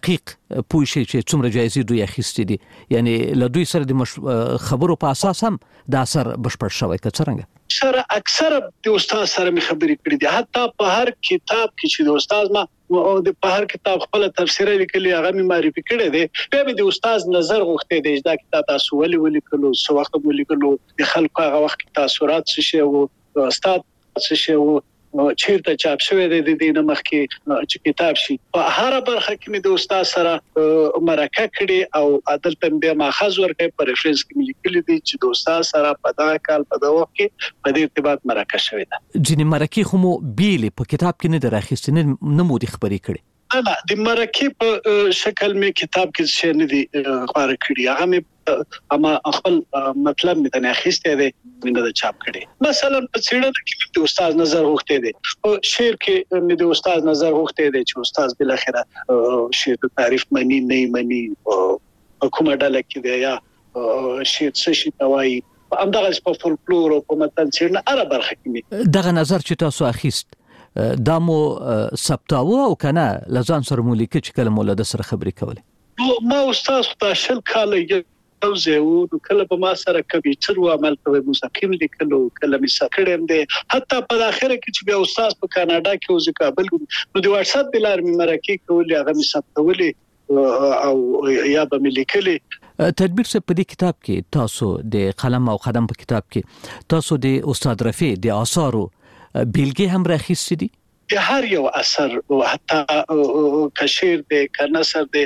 پوه شي چې څومره جایزې دوی اخیستې دي، یعنی له دوی سره د مش... خبرو په اساس هم د اثر بشپړ شوی که څرنګه؟ سره اکثره د استاد سره می خبرې کړې دي، حتی په هر کتاب کې چې د استاد ما او د په هر کتاب خپل تفسیر لیکلی هغه می معرفي کړی دی، بیا به د استاد نظر غوښته دی چې دا کتاب تاسو ولې ولیکلو، څو وخت مو لیکلو، د خلکو هغه وخت تاثیرات څه شي او استاد څه شي او چیرته چاپ شوی دی د دې نمخ کې چې کتاب شي. په هر برخه کې مې د استاد سره مرکه کړې او عدل تنبیه ماخذ ورکړي په ریفرنس کې مې لیکلي دي چې د استاد سره په دا کال په دا وخت کې په دې ارتباط مرکه شوی ده. ځینې مرکې خو مو بیلې په کتاب کې نه دراخستې، نه مو دي خبرې کړې؟ نه د مرکې په شکل مې کتاب کې څه نه دي خبره کړې، هغه مې اما خپل مطلب مې ته نه اخیسته دي نه د چاپ کړي. مثلا په څېړنه کې د استاد نظر غوښته دي، او شعر کې مې د استاد نظر غوښته دي چې استاد بل اخره شعر په تعریف معنی نه معنی کومه ډله کې دی یا شعر څه شي توایي، همدغه په فولکلور او په متن څېړنه هر برخه کې دغه نظر چې تاسو اخیست دا مو ثبتاوه او کنه لزان سره مو لیکه چې کله مولا د سره خبرې کولې؟ ما استاد خدای شل کاله او زه او کله په ما سره کمپیوټر او عمل کوي مستقیم لیکلو، کله می سکړم دي، حتی په اخر کې چې بیا استاد په کاناډا کې او زکابل نو د واتس اپ بلار می مرکه کولې، هغه می ثبتولې او یا به می لیکلې. تدبیر څه په دې کتاب کې تاسو د قلم او قدم په کتاب کې تاسو د استاد رفیع د آثارو بیلګې هم راخیستې دي؟ هر یو اثر حتی کشیر دی که نثر دی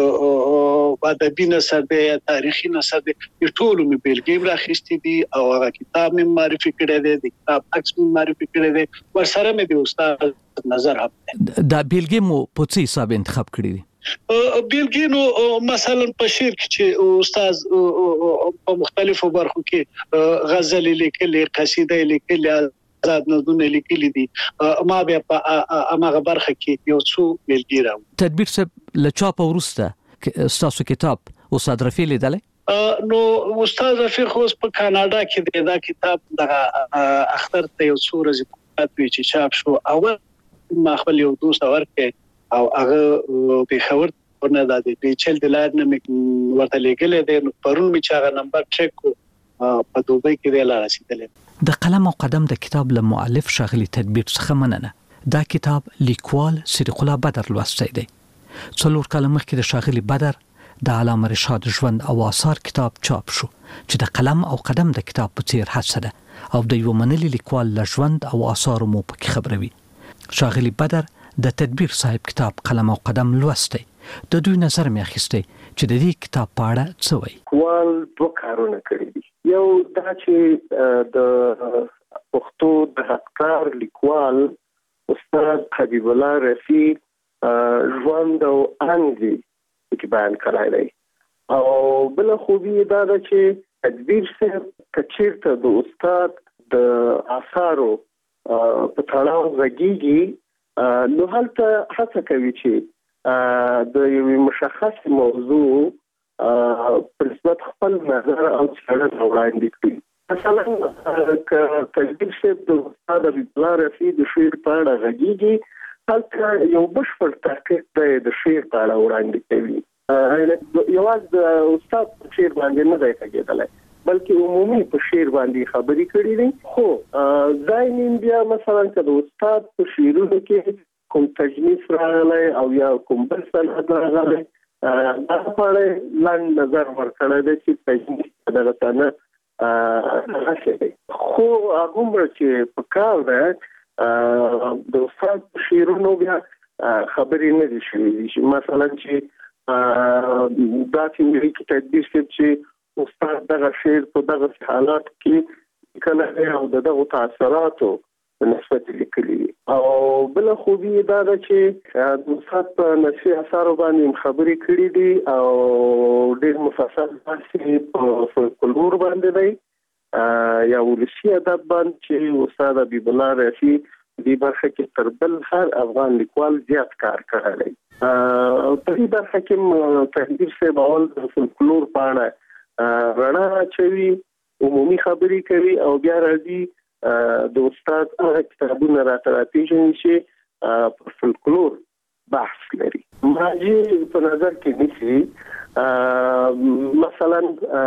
که ادبي نثر دی یا تاریخي نثر دی، ټول می بیلګې راخیستې دي او هغه کتاب می معرفي کړی دی، د کتاب عکس می معرفي کړی دی، ورسره می د استاد نظر هم دا بیلګې مو په څه حساب انتخاب کړی دي؟ بیلګې نو مثلا په شعر کې چې استاد په مختلفو برخو کې غزل لیکلي، قصیده لیکلي، آزاد نظمونه لیکلي دي، ما بیا په هغه برخه کې یو څو بیلګې راوړم. تدبیر صاحب له چاپ وروسته ستاسو کتاب استاد رفیع لیدلی؟ نو استاد رفیع خو په کاناډا کې دی، دا کتاب دغه اختر ته یو څو ورځې پاتې چې چاپ شو، او ما خپل یو دوست ورکړ او هغه په خبر ورنه د پیچل د لار نه ورته لیکل دي، نو پرون می چې هغه نمبر چک کو په دوبۍ کې دی لا رسیدلې. د قلم او قدم د کتاب له مؤلف شاغلی تدبیر څخه مننه. دا کتاب لیکوال صدیق الله بدر لوستی دی. څلور کاله مخکې د شاغلی بدر د علامه رشاد ژوند او آثار کتاب چاپ شو چې د قلم او قدم د کتاب په څیر هڅه ده او د یو منلي لیکوال له ژوند او آثار مو پکې خبروي. شاغلی بدر د تدبیر صاحب کتاب قلم او قدم لوستی، د دوی نظر مې اخیستی چې د دې کتاب په اړه څه وایي. لیکوال دوه کارونه کړي دي، یو دا چې د پښتو د حقدار لیکوال استاد حبیب الله رفیع ژوند او انګي کې بیان کړی دی، او بل خوبي دا ده چې تدبیر صاحب کچیرته د استاد د آثارو په تړاو غږیږي نو هلته هڅه کوي چې د یو مشخص موضوع په نسبت خپل نظر او څېړنه وړاندې کړي. مثلا که تدبیر صاحب د استاد حبیب الله رفیع د شعر په اړه غږیږي، هلته یو بشپړ تحقیق دی د شعر په اړه وړاندې کوي، یوازې د استاد په شعر باندې نه دی غږېدلی بلکې عمومي په شعر باندې خبرې کړي دي. خو ځای نیم بیا مثلا که د استاد په شعرونو کې کوم تجنیس راغلی او یا کوم بل سند راغلی، دا په لاندې نظر ورکړی دی چې تجنیس دغه سند راشي. خو هغومره چې په کار ده د استاد په شعرونو بیا خبرې نه دي شوي، مثلا چې داسې ملي کې تدبیر صاحب چې استاد دغه شعر په دغه حالات کې کله او دغه تاثیراتو نسبت لیکلي، او بل خوبي دا ده چې د استاد په نثري اثارو باندې خبرې کړي دي او ډېر مفصل بحث په فولکلور باندې دی یا ولسي ادب باندې چې استاد حبیب الله رفیع دې برخه کې تر بل هر افغان لیکوال زیات کار کړی دی. په دې برخه کې تدبیر صاحب اول د فولکلور په اړه رڼا اچوي، عمومي خبرې کوي او بیا راځي د استاد هغه کتابونه راته راپېژني چې په فولکلور بحث لري. مراجع په نظر کې نیسي مثلا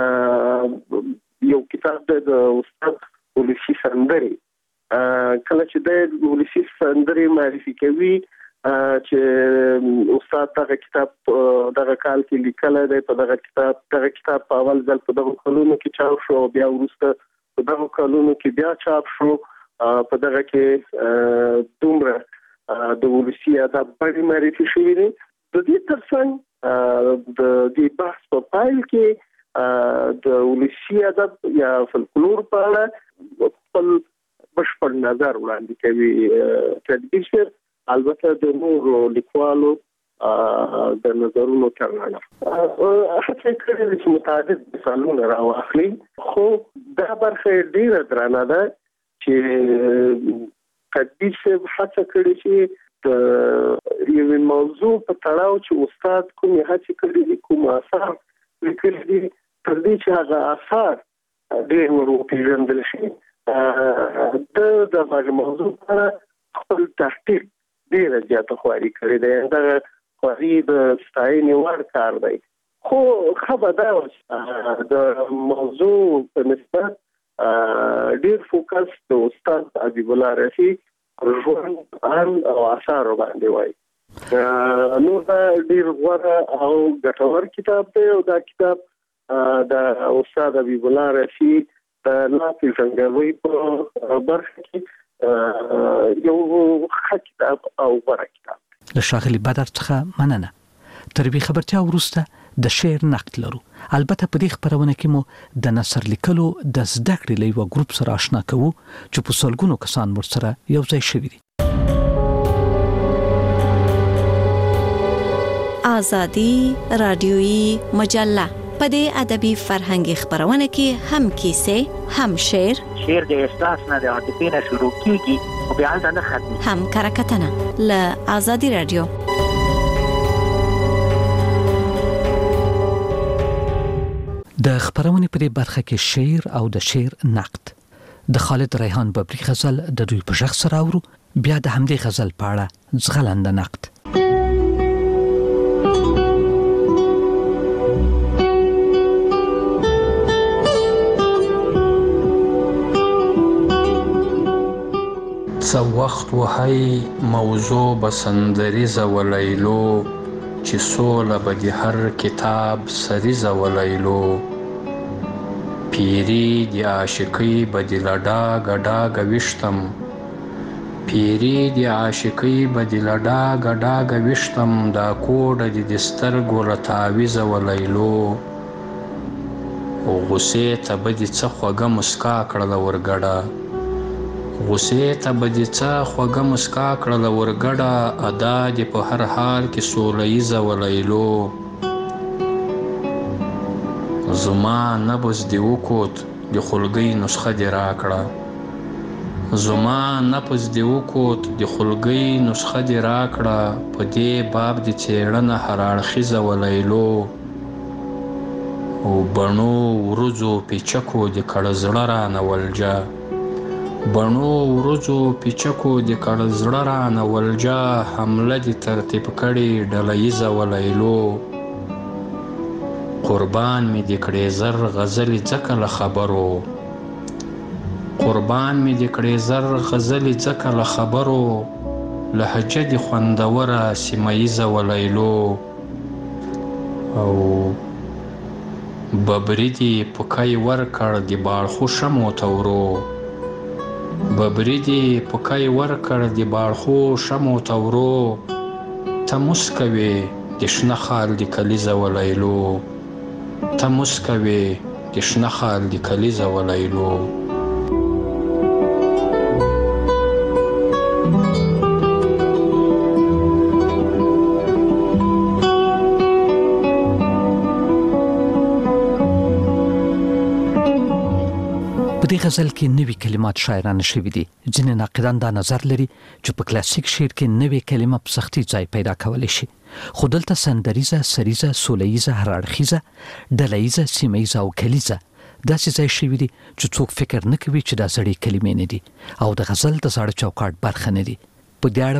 یو کتاب د استاد ولسی سندري کله چې د ولسی سندري معرفي کوي چې استاد دغه کتاب دغه کال کې لیکل دی په دغه کتاب دغه کتاب په اول ځل په دغه کلونو کې چاپ شو بیا وروسته په دغه کلونو کې بیا چاپ شو په دغه کې دومره د ولسی ادب په معرفي شوی دی. د دې ترڅنګ د دې بحث په پایل کې د ولسی ادب یا فلکلور په اړه خپل بشپړ نظر وړاندې کوي. تدبیر البته د نور لیکوالو د نظرونو ترڅنګ هڅه کوي چې متعدد مثالونه راوړي، خو دا برخه ډیره درنه ده چې تدبیر هڅه کوي چې د یو موضوع په تړاو چې استاد کوم هڅه کوي کوم اثر لیکلي دي تر دې چې هغه اثر ډېر ورو پیژندل شي د دغه موضوع لپاره خپل تحقیق ډېر زیاته خواري کړې ده. دا خواري د ستاینې وړ کار دی، خو خبره ده د موضوع په نسبت ډېر فوکس د استاد حبیب الله رفیع ژوند او آثار باندې وایي. نو دا ډېر غوره او ګټور کتاب دی او دا کتاب د استاد حبیب الله رفیع د لاپی څنګهوي په برخه کې یو ښه کتاب او غوره کتاب. له ښاغلي بدر څخه مننه. تر دې خبرتیا وروسته د شعر نقد لرو. البته په دې خبرونه کې مو د نثر لیکلو د زده کړې له یو ګروپ سره آشنا کوو چې په سلګونو کسان ورسره یو ځای شوي دي. آزادی رادیویی مجله په دې ادبي فرهنګي خبرونه کې هم کیسې، هم شعر شعر د احساس نه د عاطفې نه شروع کیږي او بیا د نه ختمي، هم کرکټنه له آزادی رادیو. د خبرونې په دې برخه کې شعر او د شعر نقد د خالد ریحان ببري غزل د دوی په شخص سره اورو، بیا د همدې غزل په اړه ځغلند نقد. څه وخت وهی موضوع بسندریزه ولیلو چې سوله به د هر کتاب سریزه ولیلو، پیری د عاشقۍ به د لډاګه ډاګه ویشتم، پیری د عاشقۍ به د لډاګه ډاګه ویشتم، دا کوډه د د سترګو له تعویزه ولیلو، غوسې ته به د څه خوږه مسکا کړله ورګډه، غوسې ته به د څه خوږه مسکا کړله ورګډه، ادا دې په هر حال کې سوله ییزه ولیلو، زما نبض دې وکوت د خلګۍ نسخه دې راکړه، زما نبض دې وکوت د خلګۍ نسخه دې راکړه، په دې باب د څېړنه هر اړخیزه ولیلو، او بڼو ورځو پیچکو د کړه زړه رانه ولجه، بڼو ورځو پیچکو د کړه زړه رانه ولجه، حمله دې ترتیب کړې ډله ییزه ولیلو، قربان می د کړې زر غزلې ځکه له خبرو، قربان می د کړې زر غزلې ځکه له خبرو، لهجه دې خوندوره سیمه ییزه ولیلو، او ببري دې پکۍ ورکړ د باړخو شمو تورو، ببري دې پکۍ ورکړ د باړخو شمو تورو، ته مسکوې د شنه خال د کلیزه ولیلو، ته مسکوې د شنه خال د کلیزه ولیلو. په دې غزل کې نوې کلمات شاعرانه شوي دي. ځینې ناقدان دا نظر لري چې په کلاسیک شعر کې نوې کلمه په سختۍ ځای پیدا کولی شي، خو دلته سندریزه، سریزه، سولیزه، هر اړخیزه، ډلهیزه، سیمهیزه او کلیزه داسې ځای شوي دي چې څوک فکر نه کوي چې دا زړې کلمې نه دي او د غزل د زاړه چوکاټ برخه نه دي. په دې اړه به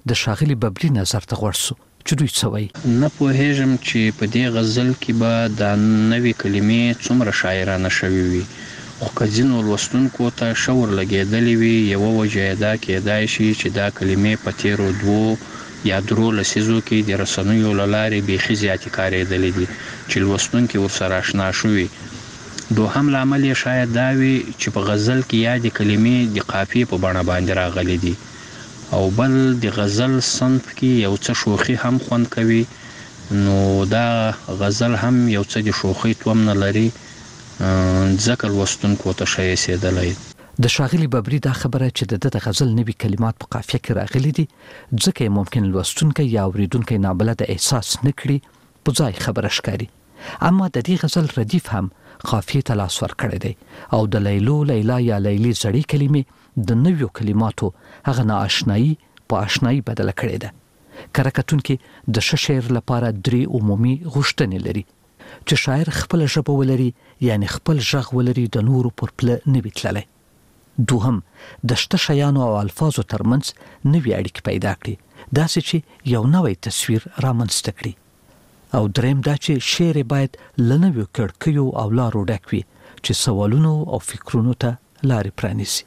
د شاغلي ببري نظر ته ورسو چې دوی څوي. نه پوهیږم چې په دې غزل کې به د نوې کلمې څومره شاعرانه شوي وي، خو که ځینو لوستونکو ته شور لګېدلی وي، یوه وجه یې دا کېدای شي چې دا کلمې په تیرو دوو یا درو لسیزو کې د رسنیو له لارې بیخي زیاتې کارېدلې دي چې لوستونکي ورسره اشنا شوي. دوهم لامل یې شاید دا وي چې په غزل کې یادې کلمې د قافیې په بڼه باندې راغلي دي، او بل د غزل صنف کې یو څه شوخي هم خوند کوي، نو دا غزل هم یو څه د شوخي توم نه لري، ځکه لوستونکو ته ښه ایسېدلی. د شاغلي ببري دا خبره چې د غزل نوي کلمات په قافیه کې راغلي دي ځکه ممکن لوستونکی یا اوریدونکی نابلده احساس نکړي په ځای خبره ښکاري. اما د دې غزل ردیف هم قافیه ته لاس ورکړی دی او د لیلو لیلا یا لیلی زړې کلمې د نویو کلماتو هغه ناآشنایي په آشنایي بدله کړې ده. کره کتونکي د ښه شعر لپاره درې عمومي غوښتنې لري چې شاعر خپل ژبه ولري، یعنی خپل غږ ولري، د نورو پر پله نه وي تللی. دوهم د شته شیانو او الفاظو ترمنځ نوې اړیکې پیدا کړي، داسې چې یو نوی تصویر رامنځته کړي. او دریم دا چې شعر باید له نویو کړکیو او لارو ډک وي چې سوالونو او فکرونو ته لارې پرانیسي.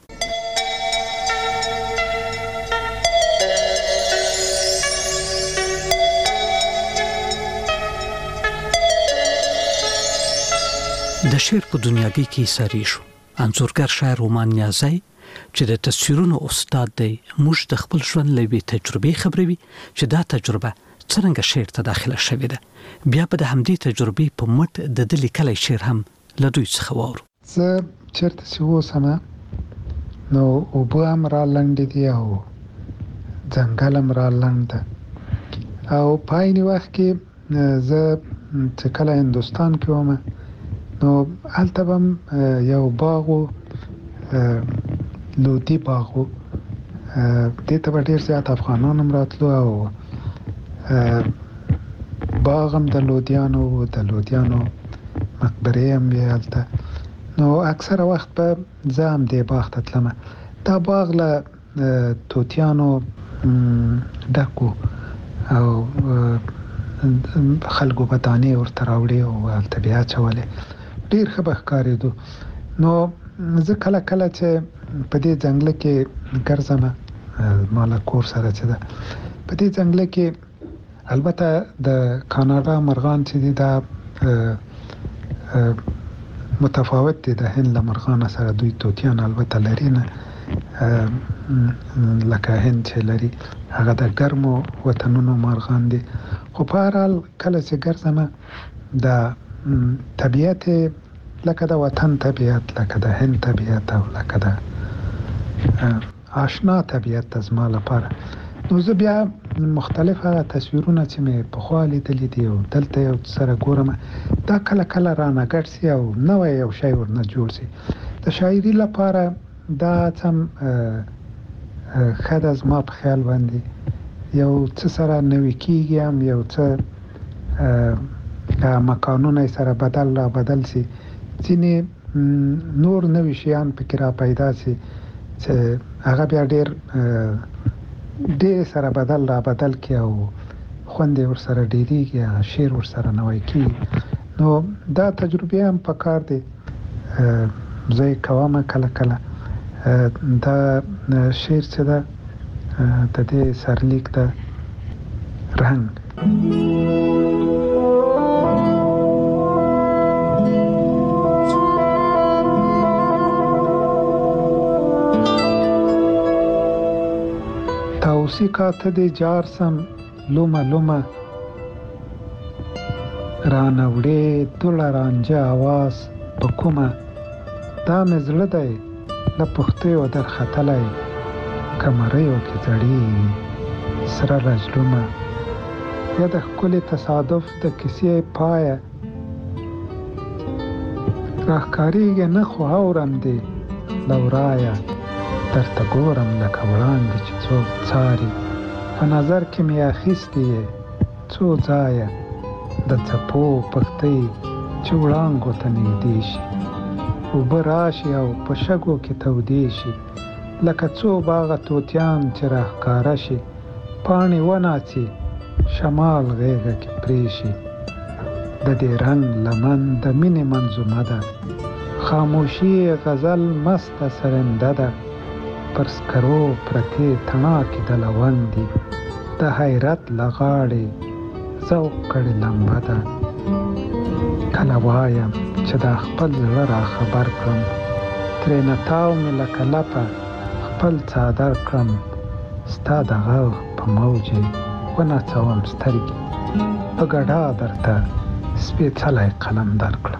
د شعر په دنیاګۍ کې ساري شو انځورګر شاعر رومان نیازی چې د تصویرونو استاد دی، موږ د خپل ژوند له یوې تجربې خبروي چې دا تجربه څرنګه شعر ته داخله شوې ده. بیا په د همدې تجربې په مټ د ده لیکلی شعر هم له دوی څخه واورو. زه چېرته چې اوسم نو اوبه هم را لنډې دي او ځنګل هم را لنډ ده، او په عین وخت کې زه چې کله هندوستان کې وم نو هلته به هم یو باغ و، لودي باغ و، دې ته به ډېر زیات افغانان هم راتلو او باغ هم د لودیانو و، د لودیانو مقبرې هم وې هلته. نو اکثره وخت به زه هم دې باغ ته تلم. دا باغ له توتیانو ډک و او خلکو به دانې ورته راوړې او هلته بیا اچولې، ډېر ښه به ښکارېدو. نو زه کله کله چې په دې ځنګله کې ګرځم، ما له کور سره چې ده په دې ځنګله کې البته د کاناډا مرغان چې دي دا متفاوت دي د هند له مرغانو سره. دوی توتیان البته لري نه لکه هند چې لري، هغه د ګرمو وطنونو مرغان دي. خو په هر حال کله چې ګرځم د طبیعت لکه د وطن طبیعت، لکه د هند طبیعت او لکه د آشنا طبیعت د زما لپاره، نو زه بیا مختلف هغه تصویرونه چې مې پخوا لیدلي دي او دلته یو سره ګورم، دا کله کله رانه ګډ سي او نوی یو شی ورنه جوړ سي. د شاعري لپاره دا څم ښه ده زما په خیال باندې، یو څه سره نوي کېږي هم، یو څه مکانونه سره بدل را بدل سي، ځینې نور نوي شیان پکې را پیدا سي چې هغه بیا ډېر ډېر سره بدل را بدل کړي او خوند یې ورسره ډېرېږي، هغه شعر ورسره نوی کېږي. نو دا تجربې هم پکار دی، زه یې کوم کله کله. دا شعر چې ده د دې سرلیک ده رنګ. تاوسی کاته دی جارسم لومه لومه، رانوړې دوړه رانجه آواز په کومه، دا مې زړه دی له پښتیو در ختلی، کمریو کې زړې سره رجلومه، یا د ښکلي تصادف د کیسې پایه، راښکارېږي نه خو اورم دې له ورایه، درته ګورم لکه وړاندې چې څوک څاري، په نظر کې مې اخیستې یې څو ځایه، د څپو پښتۍ چې وړانګو ته نږدې شي، اوبه راشي او په شګو کې تودې شي، لکه څو باغه توتیان چې راښکاره شي، پاڼې وناڅي شمال غیږه کې پریشي د دې رنگ لمن د مینې منظومه ده خاموشي غزل مست سرنده ده پر سکرو پرتې تڼاکې د لوندې د حیرت لغاړې ذوق کړې لمبه ده کله وایم چې دا خپل زړه را خبر کړم ترېنه تاو مې لکه لپه خپل څادر کړم ستا د غږ په موج ونڅوم سترګې په ګډا درته سپېڅلی قلم درکړم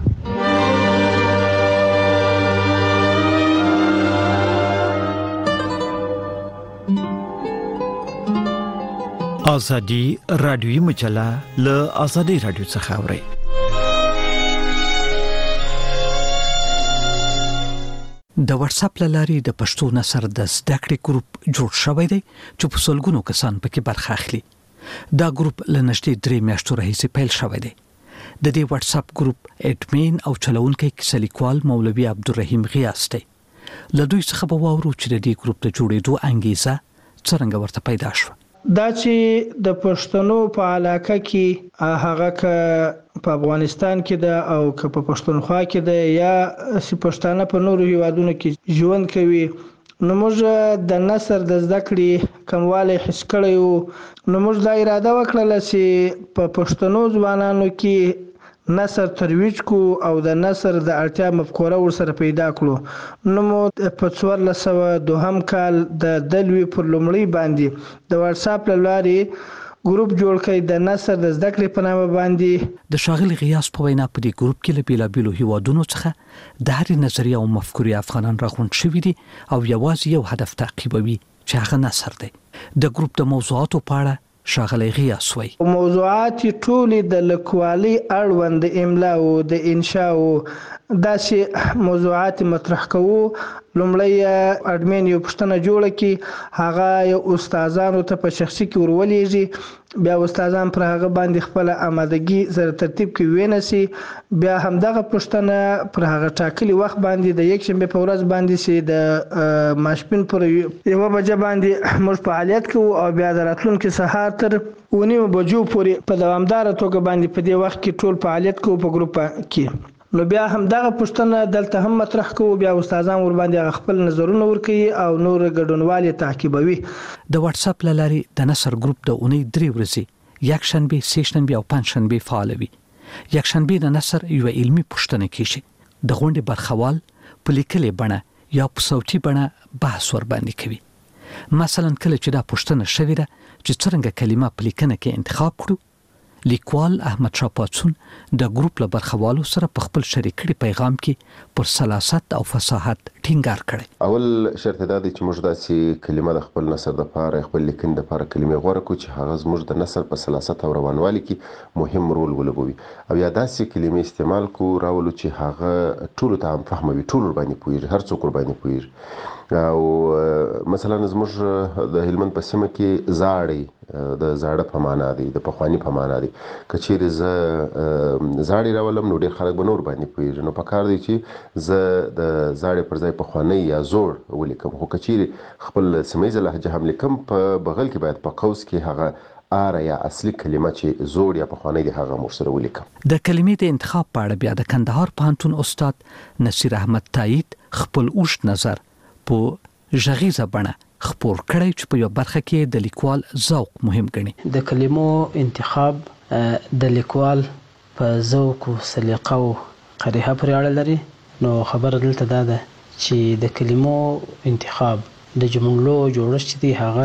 ازادي رادیوي مجله له ازادي رادیو څخه اوري. د واتس اپ لاري د پښتو نثر د زده کړې ګروپ جوړ شوی دی چې په سلګونو کسان پکې برخه اخلي. دا ګروپ له نږدې درې میاشتو راهیسې پیل شوی دی. د دې واتس اپ ګروپ اډمین او چلوونکی کیسه لیکوال مولوي عبدالرحیم غیاث دی. له دوی څخه به واورو چې د دې ګروپ د جوړېدو انګیزه څرنګه ورته پیدا شوه. دا چې د پښتنو په علاقه کې هغه ک په افغانستان کې ده او ک په پښتونخوا کې ده یا چې پښتانه په نورو هیوادونو کې ژوند کوي نو موږ د نثر د زده کړې کموالی حس کړی وو نو موږ دا اراده وکړله چې په پښتنو ځوانانو کې نثر ترویج کو او د نثر د اړتیا مفکوره ورسره پیدا کړو نو مو په څوارلس سوه دوهم کال د دلوي پر لومړی باندې د واتس اپ لاري ګروپ جوړ کړی د نثر د زده کړې په نامه باندې. د ښاغلي غیاث په وینا په دې ګروپ کې له بیلابیلو هیوادونو څخه د هرې نظریه او مفکورې افغانان راغونډ شوي دي او یوازې یو هدف تعقیبوي چې هغه نثر دی. د ګروپ د موضوعاتو په اړه ښاغلی غیاث وایي موضوعات ټولې د لیکوالۍ اړوند د املا او د انشا او داسې موضوعات مطرح کوو. لومړی اډمین یو پوښتنه جوړه کړي هغه یو استادانو ته په شخصي کې ورولېږي بیا استادان پر هغه باندې خپل آمادګي سره ترتیب کوي ونسي بیا همدغه پوښتنه پر هغه ټاکلي وخت باندې د یک شنبه په ورځ باندې سي د ماشپین پر یو بجې باندې موږ فعالیت کوو او بیا راتلونکي سهار تر ونیو بجو پورې په دوامدار توګه باندې په دې وخت کې ټول فعالیت کوو په ګروپ کې. نو بیا هم دغه پوښتنه دلته هم مطرح کوو بیا استادان ور باندې خپل نظرونه ورکوي او نور ګډونوالي تعقیبوي. د واتس اپ لاري د نثر ګروپ د اونۍ درې ورځې یک شنبه سه شنبه او پنځ شنبه فعال وي. یک شنبه د نثر یو علمي پوښتنه کیږي د غونډې برخوال په لیکلې بڼه یا په صوتي بڼه بحث ور باندې کوي. مثلا کله چې دا پوښتنه شوې ده چې څنګه کلمه په لیکنه کې انتخاب کړو لیکوال احمد شاه پاڅون د ګروپ له برخوالو سره په خپل شریکړي پیغام کې پر سلاست او فصاحت ټینګار کړي. اول شرط دا دی چې موږ داسې کلمه د خپل نثر د لپاره خپل لیکن د لپاره کلمې غوړه کو چې هغه زموږ د نثر په سلاست او روانوالي کې مهم رول ولوبوي او یا داسې کلمې استعمال کو راولو چې هغه ټول ته هم فهموي ټول باندې پوهیږي هر څوک باندې پوهیږي. او مثلا زموږ د هلمند په سیمه کې زاړی د زاړه په معنا دی د پخوانی په معنا دی کچېرې ز زاړی راولم نو ډېر خلک به نور باندې پوهیږي نو پکار دی چې ز د زاړی پر ځای پخوانی یا زوړ ولیکم خو کچېرې خپل سیمایي لهجه هم لیکم په بغل کې باید په قوس کې هغه اره یا اصلي کلمه چې زوړ یا پخوانی دی هغه مو سره ولیکم. د کلمې د انتخاب په اړه بیا د کندهار پوهنتون استاد نصیر احمد تایید خپل اوږد نظر په ژغیزه بڼه خپور کړی چې په یو برخه کې د لیکوال ذوق مهم ګڼي. د کلمو انتخاب د لیکوال په ذوق او سلیقه او قریحه پورې اړه لري. نو خبره دلته دا ده چې د کلمو انتخاب د جملو جوړښت دی هغه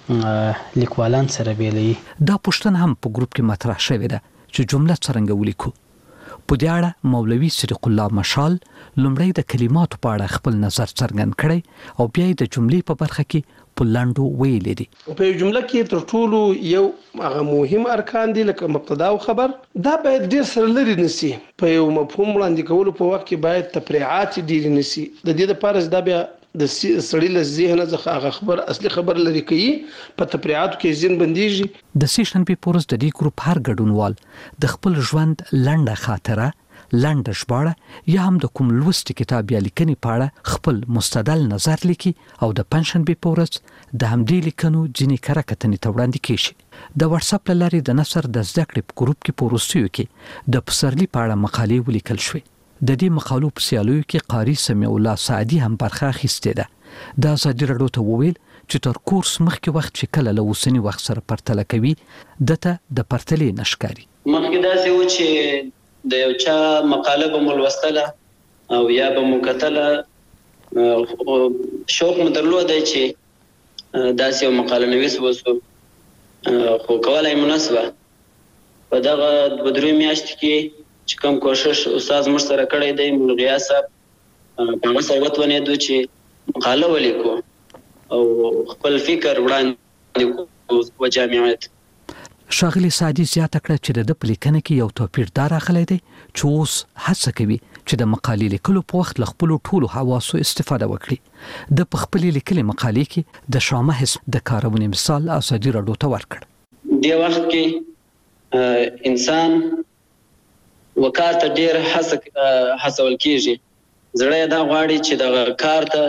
لیکوالان سره بیلوي. دا پوښتنه هم په ګروپ کې مطرح شوې ده چې جمله څرنګه ولیکو. په دې اړه مولوي صدیق الله مشال لومړی د کلماتو په اړه خپل نظر څرګند کړی او بیا د جملې په برخه کې په لاندو ویلې دي. په یو جمله کې تر ټولو یو هغه مهم ارکان دي لکه مبتدا او خبر دا باید ډیر سره لري نسی په یو مفهوم وړاندې کولو په وخت کې باید تفریعات ډیر نسی د دې لپاره دا بیا د سړی له ذهن څخه هغه خبر اصلي خبر لري کوي په تفریعاتو کې ځین بنديږي. د سیشن په پورس د دې ګروپ هر ګډونوال د خپل ژوند لنډه خاطره لنډه ژباړه یا هم د کوم لوستي کتاب یا لیکنې په اړه خپل مستدل نظر لیکي او د پنځشنبې په ورځ د همدې لیکنو ځینې کره کتنې ته وړاندې کیږي. د واتس اپ له لارې د نثر د زده کړې په ګروپ کې په وروستیو کې د پسرلي په اړه مقالې ولیکل شوې. د دې مقالو په سیالیو کې قاری سمیع الله سعدي هم برخه اخیستې ده. د ازادي راډیو ته وویل چې تر کورس مخکې وخت چې کله له اوسني وخت سره پرتله کوي دته د پرتلې نشکاري. مخکې داسې و چې د یو چا مقاله به مو لوستله او یا به مو کتله، شوق مو درلودی چې داسې یو مقاله نویس وسو، خو کولای مو نسوه. په دغه دوه درې میاشتې کې چې کوم کوشش استاد موږ سره کړی دی، ملغیا صاحب په هغه سره وتوانېدو چې مقاله ولیکو او خپل فکر وړاندې کړو په جامعیت. ښاغلي سعدي زیاته کړه چې د ده په لیکنه کې یو توپیر دا راغلی دی چې اوس هڅه کوي چې د مقالې لیکلو په وخت له خپلو ټولو حواسو استفاده وکړي. د په خپلې لیکلې مقالې کې د شامه حزب د کارونې مثال ازادي راډیو ته ورکړ. دې وخت کې انسان وکړ ته ډېر هڅول کېږي، زړه دا غواړي چې دغه کار ته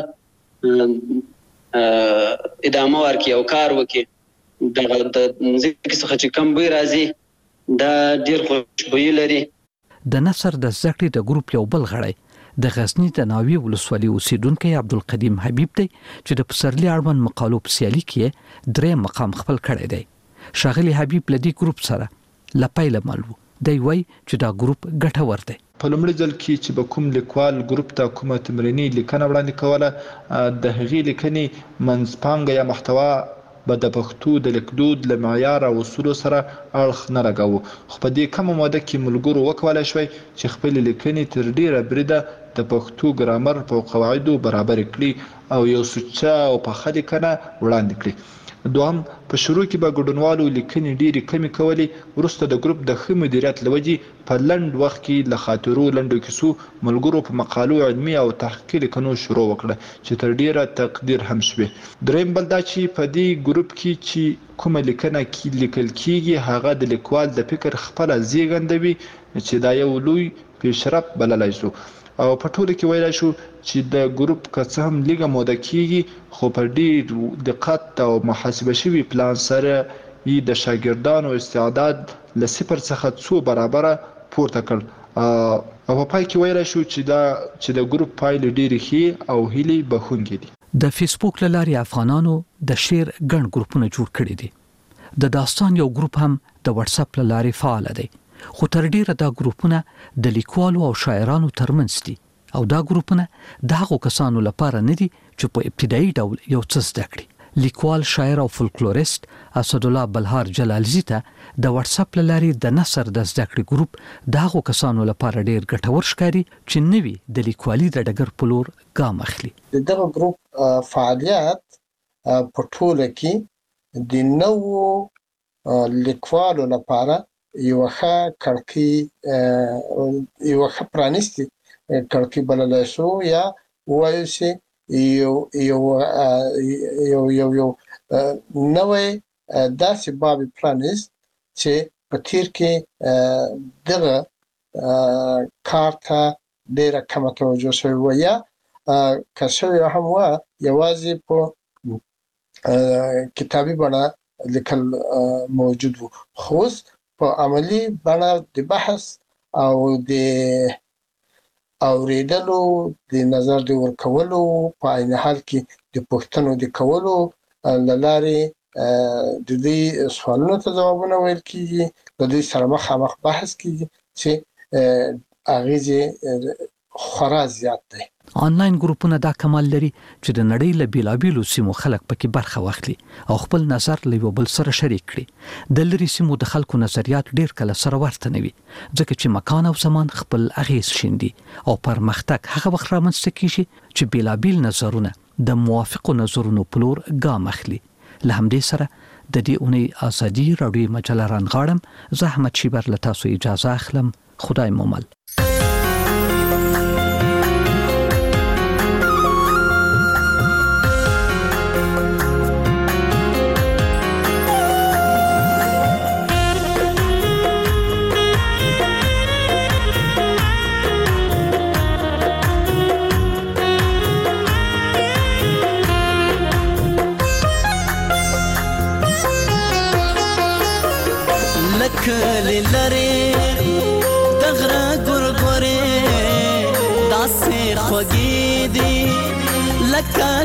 ادامه ورکړي او کار وکړي. دغه د ځکه څخه چې کم بوی راځي دا ډېر خوشبویي لري. د نثر د زده کړې د ګروپ یو بل غړی د غزني د ناوې ولسوالۍ اوسیدونکی عبدالقدیم حبیب دی چې د پسرلي اړوند مقالو په سیالي کې درې مقام خپل کړی دی. ښاغلي حبیب له دې ګروپ سره له پیله مل و. دی وایي چې دا ګروپ ګټور دی. په لومړي ځل کې چې به کوم لیکوال ګروپ ته کومه تمریني لیکنه وړاندې کوله، د هغې لیکنې منځپانګه یا محتوا به د پښتو د لیکدود له معیار او اصولو سره اړخ نه لګاوه. خو په دې کمه موده کې ملګرو وکولی شوی چې خپلې لیکنې تر ډېره بریده د پښتو ګرامر په قواعدو برابرې کړي او یو سوچه او پخه لیکنه وړاندې کړي. دوهم، په شروع کې به ګډونوالو لیکنې ډېرې کمې کولې، وروسته د ګروپ د ښه مدیریت له وجې په لنډ وخت کې له خاطرو لنډو کیسو ملګرو په مقالو علمي او تحقیقي لیکنو شروع وکړه چې تر ډېره تقدیر هم شوې. دریم بل دا چې په دې ګروپ کې چې کومه لیکنه کې لیکل کېږي هغه د لیکوال د فکر خپله زیږنده وي چې دا یو لوی پیشرفت بللی شو. او په ټوله کې ویلی شو چې د ګروپ که څه هم لږه موده کېږي خو په ډېر دقت او محاسبه شوي پلان سره یې د شاګردانو استعداد له صفر څخه څو برابره پورته کړ. او په پای کې ویلی شو چې دا چې د ګروپ پایلې ډېرې ښې او هیلې بښونکې دي. د فیسبوک له لارې افغانانو د شعر ګڼ ګروپونه جوړ کړي دي. د داستان یو ګروپ هم د واتس اپ له لارې فعال دی، خو تر ډیره دا ګروپونه د لیکوالو او شاعرانو ترمنځ دي او دا ګروپونه د هغو کسانو لپاره نه دي چې په ابتدایي ډول یو څه زده کړي. لیکوال، شاعر او فولکلوریست اسدالله بلهار جلالزي ته د واتس اپ له لارې د نثر د زده کړې ګروپ د هغو کسانو لپاره ډیر ګټور ښکاري چې نوي د لیکوالي د ډګر په لور ګام اخلي. دغه ګروپ فعالیت په ټوله کې د نوو لیکوالو لپاره یو ښه کړکۍ یو ښه پرانیستې کړکۍ بللی شو، یا ووایو چې یو یو یو یو یو نوی داسې باب پرانیست چې په تیر کې دغه کار ته ډېره کمه توجه شوې وه، یا که شوې هم وه یوازې په کتابي بڼه لیکل موجود وو. خو اوس په عملي بڼه د بحث او د اوریدلو، د نظر د ورکولو، په عین حال کې د پوښتنو د کولو له لارې د دوی سوالونو ته ځوابونه ویل کېږي، د دوی سره مخامخ بحث کېږي چې اغېز یې خورا زیات دی. آنلاین ګروپونه دا کمال لري چې د نړۍ له بیلابیلو سیمو خلک پکې برخه واخلي او خپل نظر له یو بل سره شریک کړي. د لرې سیمو د خلکو نظریات ډیر کله سره ورته نه وي، ځکه چې مکان او زمان خپل اغېز شیندي او پرمختګ هغه وخت رامنځته کیږي چې بیلابیل نظرونه د موافقو نظرونو په لور ګام اخلي. له همدې سره د دې اونۍ ازادي راډیو مجله رانغاړم. زه احمد شیبر له تاسو اجازه اخلم. خدای مو مل. لکلی لری دغره ګورګورې داسې خوږې دي لکه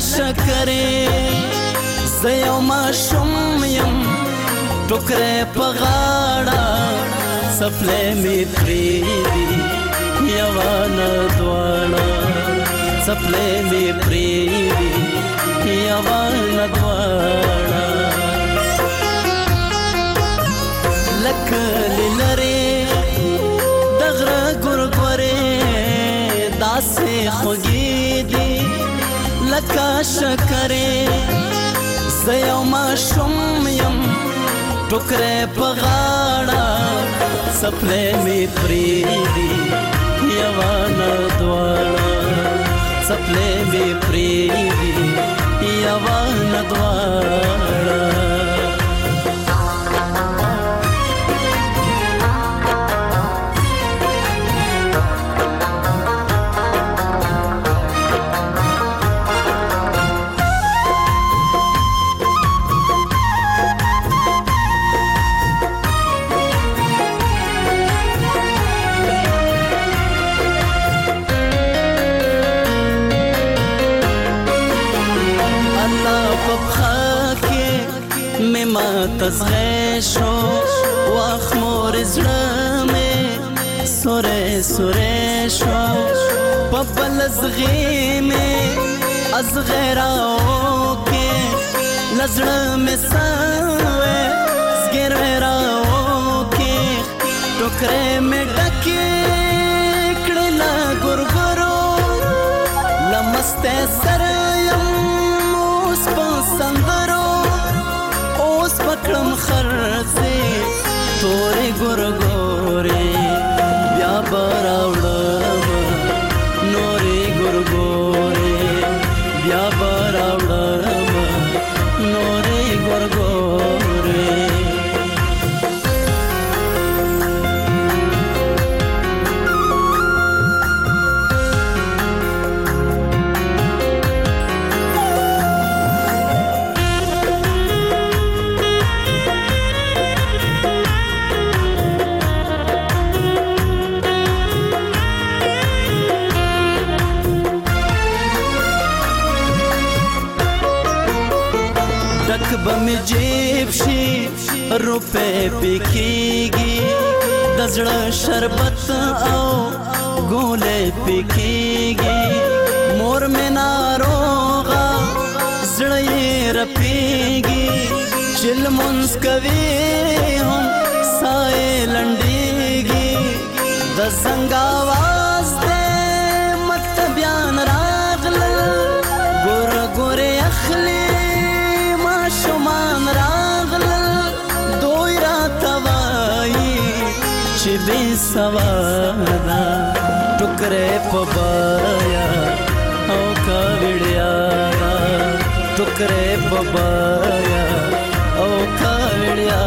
شکرې زه یو ماشوم یم ټوکرې په غاړه څپلۍ مې پرېږدي یوه نه دواړه څپلۍ مې پرېږدي یوه نه دواړه لکلی لرې د غره ګورګورې داسې خوږې دي لکه شکرې زه یو ماشوم یم ټوکرې په غاړه څپلۍ مې پرېږدي یوه نه دواړه څپلۍ مې پرېږدي یوه نه دواړه تزغې شو واخ مور زړه مې سورې سورې شو په بل زغې مې ازغې راوکې لزړه مې سوې زګېروې راوکې ټوکرې مې ډکې کړې له ګورګورو له مستۍ سره یم اوس په سندرو اوس پکړم خرڅې تورې ګورګورې بیا به راوړم نورې ګورګورې بیا به راوړم نورې ګورګورې بمی جیب شي روپے پکېږي د زړه شربت او ګولې پکېږي مور مې ناروغه زړه یې رپېږي چې لمونځ کوي هم ساه یې لنډېږي د زنګ اواز دی مکتبیان راغلل ګوره ګورې اخلي شمان راغلل دوی راته وایي چې بې سواده ټوکرې په بایا او کاوړیا ټوکرې په بایا او کاوړیا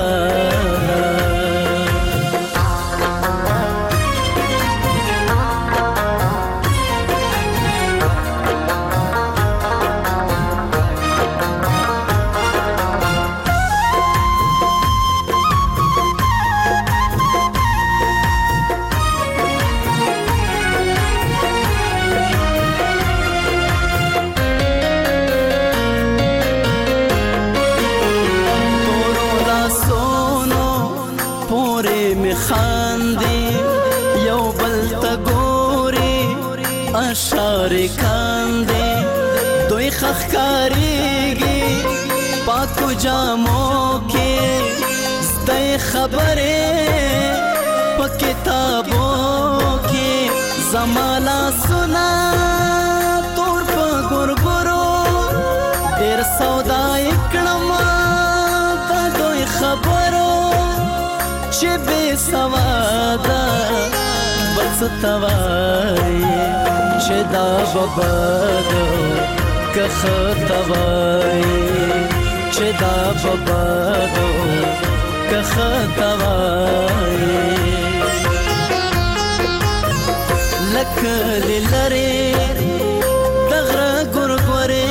اشارې کاندې دوی خښکارېږي پاکو جامو کې زده خبرې په کتابو کې زما لاسونه تور په ګورګورو ډېر سودا یې کړم د دوی خبرو چې بې سواده بل څه ته وایي چې دا به بدو که ښه ته وایي چې دا به بدو که ښه ته وایي لکلی لرې د غره ګورګورې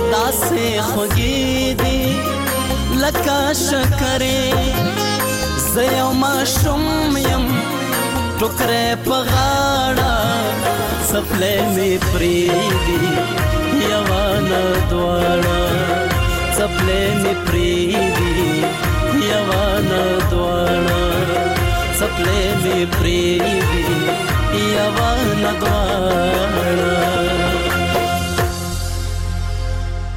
داسې خوږې دي لکه شکرې زه یو ماشوم یم ټوکرې په غاړه څپلۍ مې پرېږدي یوه نه دواړه څپلۍ مې پرېږدي یوه نه دواړه څپلۍ مې پرېږدي یوه نه دواړه